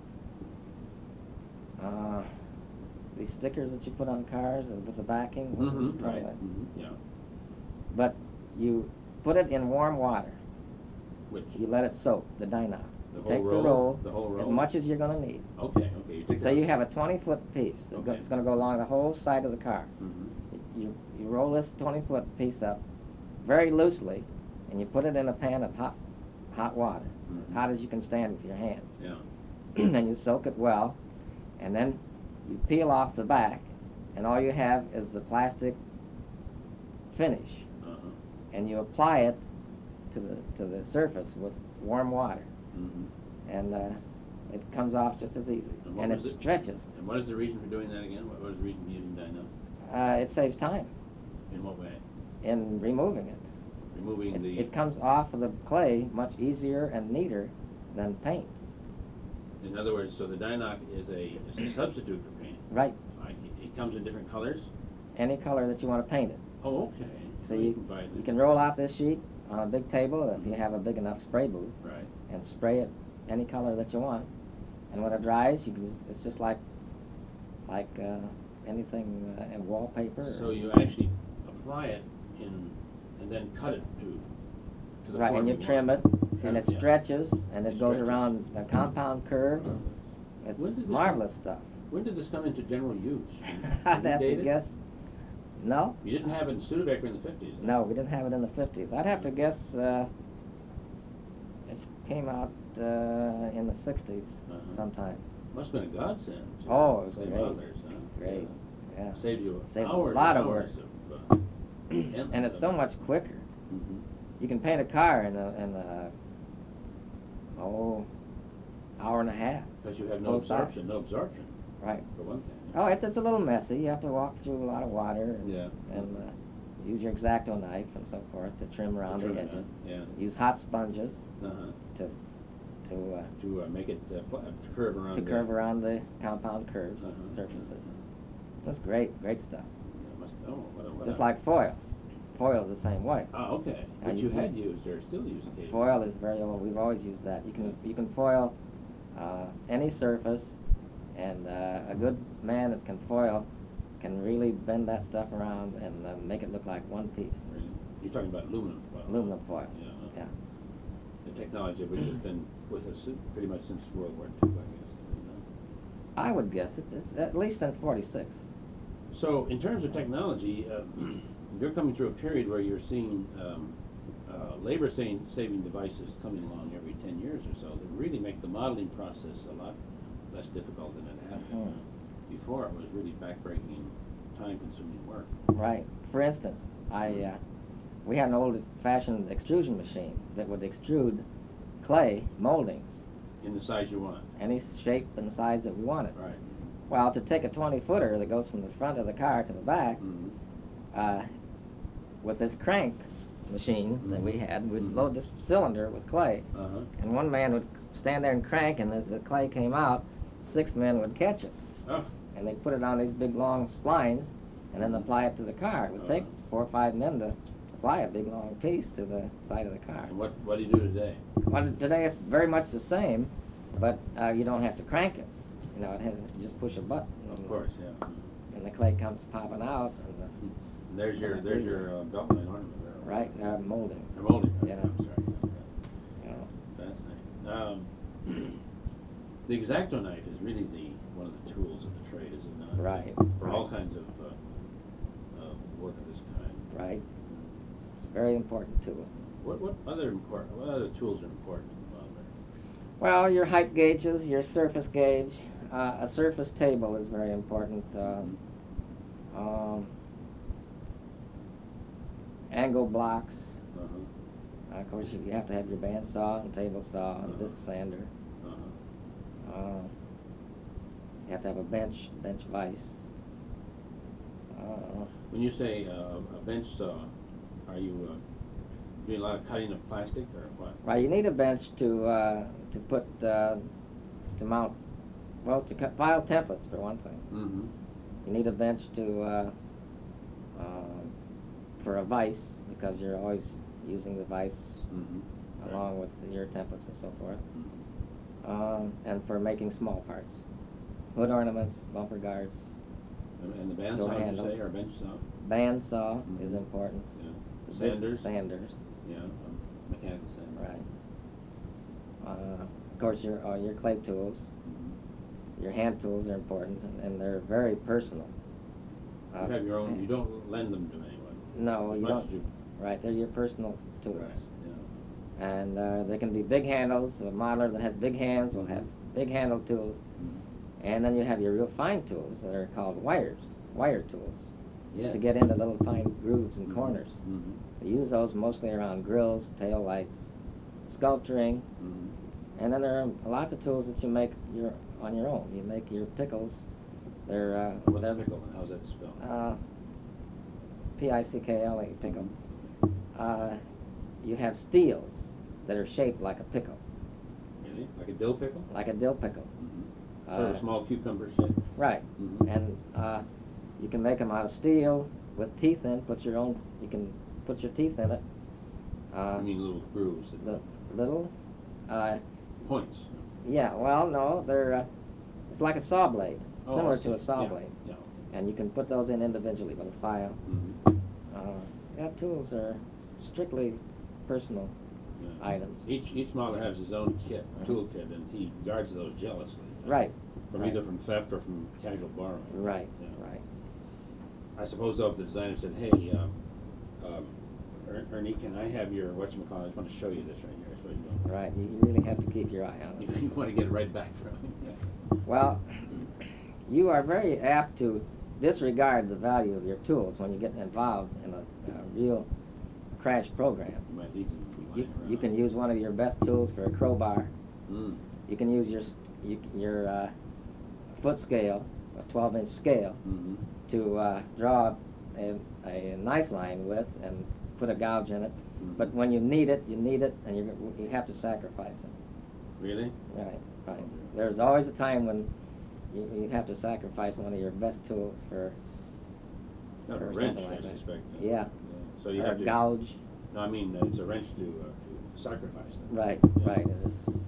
these stickers that you put on cars with the backing. Mm-hmm. Right. Right. Mm-hmm. Yeah. But you put it in warm water. Which? You let it soak, the Dynoc. The You whole take roll? the roll, The whole roll? as much as you're going to need. Okay. You take So you have a 20-foot piece. Okay. It's going to go along the whole side of the car. Mm-hmm. You roll this 20-foot piece up very loosely, and you put it in a pan of hot water, as Mhm. hot as you can stand with your hands. Yeah. And you soak it well, and then you peel off the back, and all you have is the plastic finish, Uh-huh. and you apply it to the surface with warm water, Mm-hmm. and it comes off just as easy, And what and it was it? stretches. And what is the reason for doing that again? What was the reason for using Dynoc? It saves time In what way? in removing it. Removing the. It comes off of the clay much easier and neater than paint. In other words, so the Dynoc is a substitute for paint. Right. It comes in different colors. Any color that you want to paint it. Oh, okay. So you you can buy it. you can roll out this sheet on a big table if you have a big enough spray booth, Right. and spray it any color that you want. And when it dries, it's just like anything in wallpaper. So you actually apply it and then cut it to the right, form and you trim it, and it yeah. stretches, and it It goes stretches. around the compound curves. It's When did this marvelous stuff. When did this come into general use? I'd Did you have to date it? guess. No, You didn't have it in Studebaker in the 50s. huh? no, we didn't have it in the 50s. I'd have to guess it came out in the 60s Uh-huh. sometime. Must have been a godsend. to Oh, it was clay great. modelers, huh? Great, yeah. Saved you Saved a hours lot and of hours work. of, And it's so much quicker. Mhm. You can paint a car in hour and a half. Because you have no Both sides. absorption, Right. for one thing. Oh, it's a little messy. You have to walk through a lot of water and, Yeah. and use your X-Acto knife and so forth to trim around Trim the it, edges. yeah. Use hot sponges Uh-huh. to To make it to curve around. to curve around the compound curves, Uh-huh. surfaces. That's great stuff. What Just a- like foil. Foil's the same way. Oh, okay. And Which you you can- had used or still use occasionally. Foil is very old. We've always used that. You can foil any surface, and a good man that can foil can really bend that stuff around and make it look like one piece. Really? You're talking about aluminum foil. Aluminum foil. Yeah. Yeah. The technology which has been with us pretty much since World War II, I guess. I would guess it's at least since '46. So, in terms of technology, you're coming through a period where you're seeing labor-saving devices coming along every 10 years or so that really make the modeling process a lot less difficult than it had been. before it was really backbreaking, time-consuming work. Right. For instance, we had an old-fashioned extrusion machine that would extrude clay moldings, In the size you want. any shape and size that we wanted. Right. Well, to take a 20-footer that goes from the front of the car to the back, Mm-hmm. with this crank machine that we had, we'd Mhm. load this cylinder with clay, Uh-huh. and one man would stand there and crank, and as the clay came out, 6 men would catch it, Oh. and they'd put it on these big long splines, and then apply it to the car. It would take 4 or 5 men to apply a big long piece to the side of the car. And what do you do today? Well, today it's very much the same, but you don't have to crank it. You know, you just push a button, Of course, yeah. and the clay comes popping out, and And there's your belt line ornament there. right, moldings. Or molding. Yeah. I'm sorry. You know. Fascinating. The X-Acto knife is really one of the tools of the trade, is it not? Right, For all right. kinds of work of this kind. Right. It's a very important tool. What other tools are important involved there? Well, your height gauges, your surface gauge, a surface table is very important. Angle blocks. Uh-huh. Of course, you have to have your bandsaw and table saw and disc sander. Uh-huh. You have to have a bench vise. When you say a bench saw, are you doing a lot of cutting of plastic or what? Right, you need a bench to put to mount, well, to file templates for one thing. Mm-hmm. You need a bench to for a vise, because you're always using the vise Mm-hmm. along with your templates and so forth. Mm-hmm. And for making small parts, hood ornaments, bumper guards. And the bandsaw, Door you handles. say, or bench saw? Bandsaw Mhm. is important. Yeah. Disc Sanders? sanders, Yeah, mechanical sander. right. Of course, your clay tools, Mhm. your hand tools are important, and they're very personal. You have your own, you don't lend them to anyone. No, As you much don't. as you- Right, they're your personal tools. Right, yeah. And they can be big handles. A modeler that has big hands will have big handle tools. Mhm. And then you have your real fine tools that are called wire tools, Yes. to get into little fine grooves and Mhm. corners. Mhm. They use those mostly around grills, tail lights, sculpturing, Mhm. and then there are lots of tools that you make on your own. You make your pickles. They're What's a pickle and how's that spelled? Pickle, pickle. You have steels that are shaped like a pickle, Really? Like a dill pickle? like a dill pickle. Mm-hmm. Sort of a small cucumber shape? Right. Mhm. And you can make them out of steel with teeth in. You can put your teeth in it. I mean little grooves. The little. Points. Yeah. Well, no, they're. It's like a saw blade, Oh, similar I to a see. saw Yeah, blade, yeah. and you can put those in individually with a file. Mhm. Yeah, tools are strictly personal Yeah. items. Each modeler has his own kit, Mhm. tool kit, and he guards those jealously. Right. From right. either from theft or from casual borrowing. Right. Yeah. Right. I suppose though if the designer said, hey, Ernie, can I have your whatchamacallit? I just want to show you this right here. I suppose you don't. Right. You really have to keep your eye on it. If you want to get it right back from him, yes. Well, you are very apt to disregard the value of your tools when you get involved in a real crash program. You might leave them You lying around. can use one of your best tools for a crowbar. Mm. You can use your foot scale, a 12-inch scale, Mm-hmm. to draw a knife line with and put a gouge in it. Mhm. But when you need it, and you have to sacrifice it. Really? Right, right. There's always a time when you have to sacrifice one of your best tools for Not a or wrench, something like I that. suspect. Yeah. So you or have a to. gouge. No, I mean it's a wrench to sacrifice them. Right, Yeah. right. It is.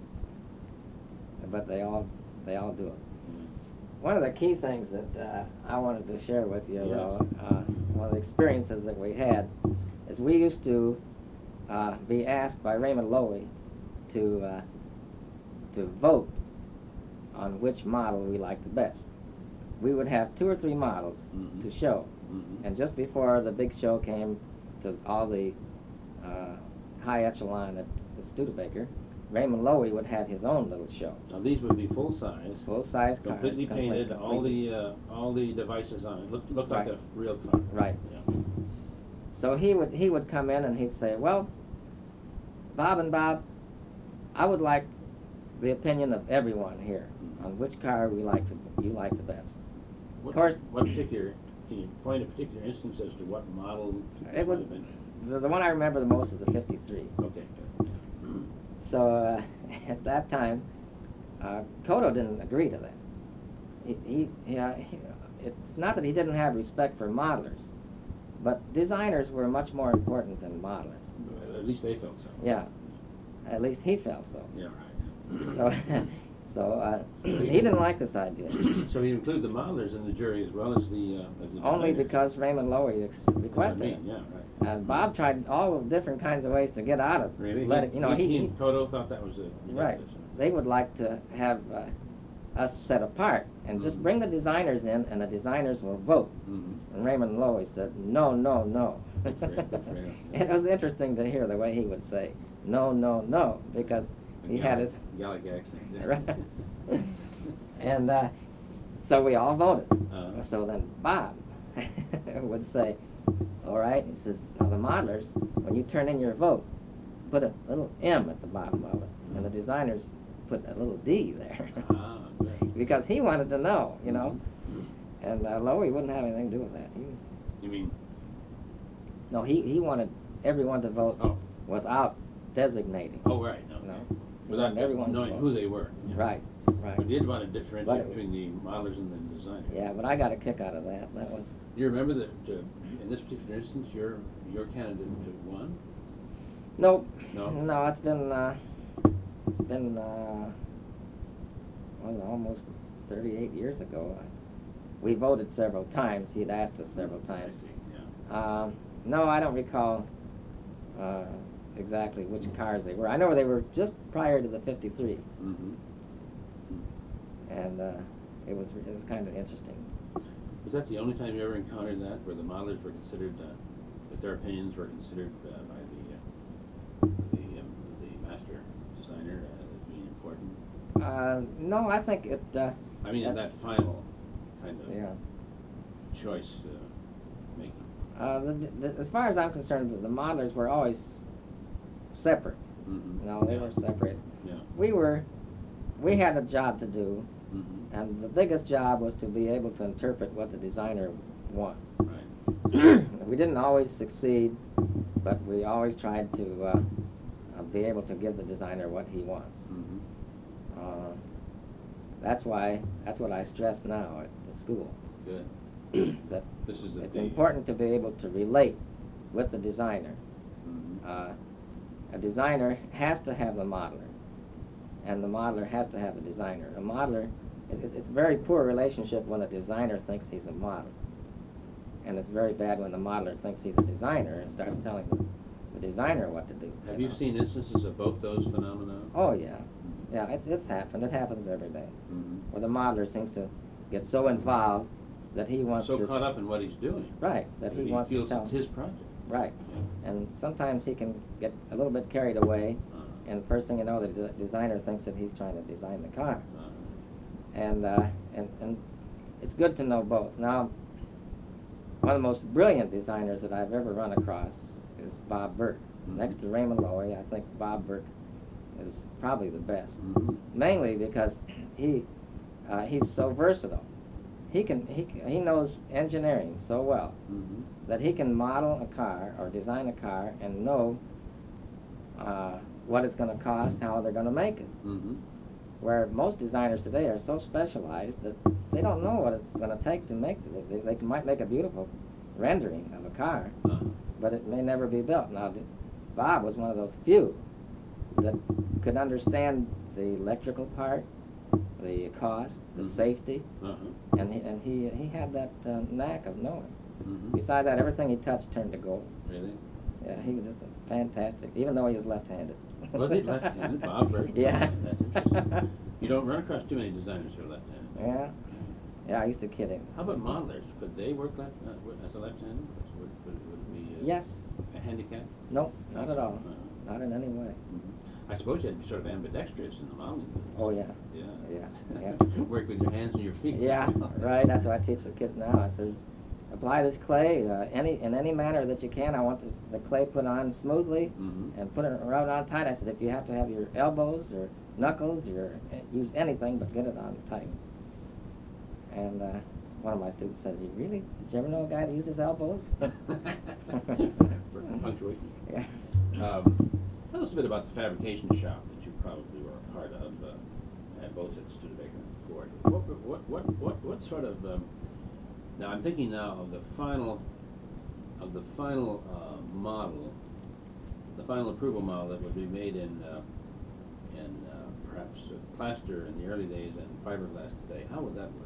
But they all do it. Mhm. One of the key things that I wanted to share with you, Yes. though, one of the experiences that we had, is we used to be asked by Raymond Loewy to vote on which model we liked the best. We would have 2 or 3 models Mhm. to show, Mhm. and just before the big show came to all the high echelon at Studebaker, Raymond Loewy would have his own little show. Now these would be full size, Full-size cars. completely painted, completely. all the devices on it. Looked like Right. a real car. Right. Yeah. So he would come in and he'd say, well, Bob and Bob, I would like the opinion of everyone here on which car you like the best. What, course- What particular? Can you point a particular instance as to what model? It would- might have been? The one I remember the most is the 53. Okay. Good. So at that time, Kodo didn't agree to that. It's not that he didn't have respect for modelers, but designers were much more important than modelers. Well, at least they felt so. Yeah, at least he felt so. Yeah. Right. So he didn't like this idea. So you include the modelers in the jury as well as the Only designers. because Raymond Loewy That's what I requested mean, it. Yeah. Right. And Bob tried all the different kinds of ways to get out of it. Really? Let it, he and Kodo thought that was a right. They would like to have us set apart and just Mhm. bring the designers in, and the designers will vote. Mm-hmm. And Raymond Loewy said, no, no, no. Good for him. It was interesting to hear the way he would say, no, no, no, because he had his... Gallic accent. Right. And so we all voted. So then Bob would say, all right, he says, now the modelers, when you turn in your vote, put a little M at the bottom of it, and the designers put a little D there. Ah, good. Because he wanted to know, you know. And Loewy wouldn't have anything to do with that. You mean? No, he wanted everyone to vote Oh. without designating. Oh, right. No. No. Without Everyone's knowing vote. who they were. Yeah. Right, right. We did want to But it differentiate was- between the modelers and the designers. Yeah, but I got a kick out of that. That was... You remember that in this particular instance, your candidate won? Nope. No? No, it's been almost 38 years ago. We voted several times. He'd asked us several I times. see. Yeah. No, I don't recall exactly which cars they were. I know they were just prior to the 53, Mm-hmm. and it was kind of interesting. Was that the only time you ever encountered that, where the modelers were considered, that their opinions were considered by the master designer as being important? No, I think it. I mean, in that final kind of Yeah. choice making. As far as I'm concerned, the modelers were always separate. Mm-hmm. No, they were separated. Yeah. We had a job to do, Mm-hmm. and the biggest job was to be able to interpret what the designer wants. Right. We didn't always succeed, but we always tried to be able to give the designer what he wants. Mm-hmm. That's what I stress now at the school. Good. That This is it's important to be able to relate with the designer. Mm-hmm. A designer has to have the modeler, and the modeler has to have the designer. A modeler, it's a very poor relationship when a designer thinks he's a model, and it's very bad when the modeler thinks he's a designer and starts telling the designer what to do. Have you know. seen instances of both those phenomena? Oh yeah, yeah. It's happened. It happens every day, Mm-hmm. where the modeler seems to get so involved that he wants So to. caught up in what he's doing. Right, that he wants to feels tell. it's his project. Right, Yeah. and sometimes he can get a little bit carried away, Uh, and the first thing you know, the designer thinks that he's trying to design the car, and it's good to know both. Now, one of the most brilliant designers that I've ever run across is Bob Burke. Mhm. Next to Raymond Loewy, I think Bob Burke is probably the best. Mhm. Mainly because he's so versatile. He knows engineering so well Mhm. that he can model a car or design a car and know what it's going to cost, how they're going to make it. Mhm. Where most designers today are so specialized that they don't know what it's going to take to make it. They might make a beautiful rendering of a car, Uh-huh. but it may never be built. Now, Bob was one of those few that could understand the electrical part, the cost, the Mhm. safety, Uh-huh. and he had that knack of knowing. Mhm. Besides that, everything he touched turned to gold. Really? Yeah, he was just a fantastic, even though he was left-handed. Was he left-handed, Bob Burke? Yeah. That's interesting. You don't run across too many designers who are left-handed. Yeah. Yeah, I used to kid him. How about modelers? Could they work as a left-handed? Would it be Yes. a handicap? No, not at all. Uh-huh. Not in any way. Mhm. I suppose you had to be sort of ambidextrous in the modeling. Oh yeah. Yeah. Yeah. Work with your hands and your feet. Yeah, right. That's what I teach the kids now. I said, apply this clay in any manner that you can. I want the clay put on smoothly and put it rubbed on tight. I said, if you have to have your elbows or knuckles, use anything but get it on tight. And one of my students says, did you ever know a guy that used his elbows? For punctuation. Yeah. Tell us a bit about the fabrication shop that you probably were a part of at both at Studebaker and Ford. What sort of now I'm thinking now of the final model, the final approval model that would be made in perhaps plaster in the early days and fiberglass today. How would that work?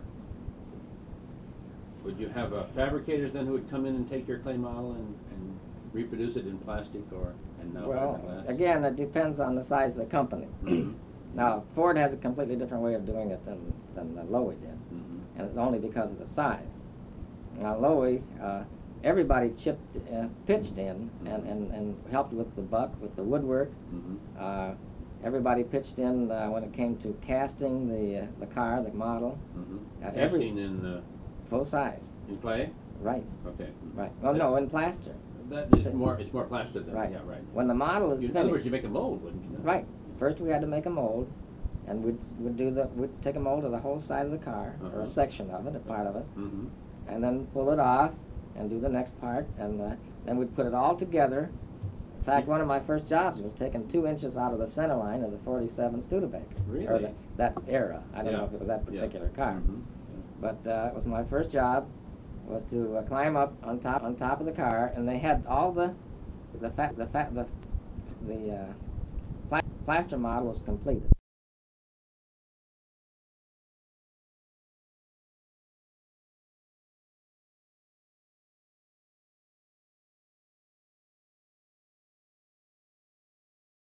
Would you have fabricators then who would come in and take your clay model and reproduce it in plastic and now fiberglass? Well, again, it depends on the size of the company. Now, Ford has a completely different way of doing it than Loewy did, and it's only because of the size. Now, Loewy, everybody pitched in and helped with the buck, with the woodwork. Everybody pitched in when it came to casting the car, the model. Casting in full size. In clay? Right. Okay. Right. Well, no, in plaster. That is more. It's more plaster than. Right. Yeah. Right. When the model is In finished. other words, you make a mold, wouldn't you? Right. First, we had to make a mold, and we'd take a mold of the whole side of the car, or a section of it, a part of it, and then pull it off, and do the next part, and then we'd put it all together. In fact, one of my first jobs was taking 2 inches out of the center line of the 47 Studebaker. Really? Or that era. I don't know if it was that particular car. But it was my first job, was to climb up on top of the car, and they had all the plaster model was completed.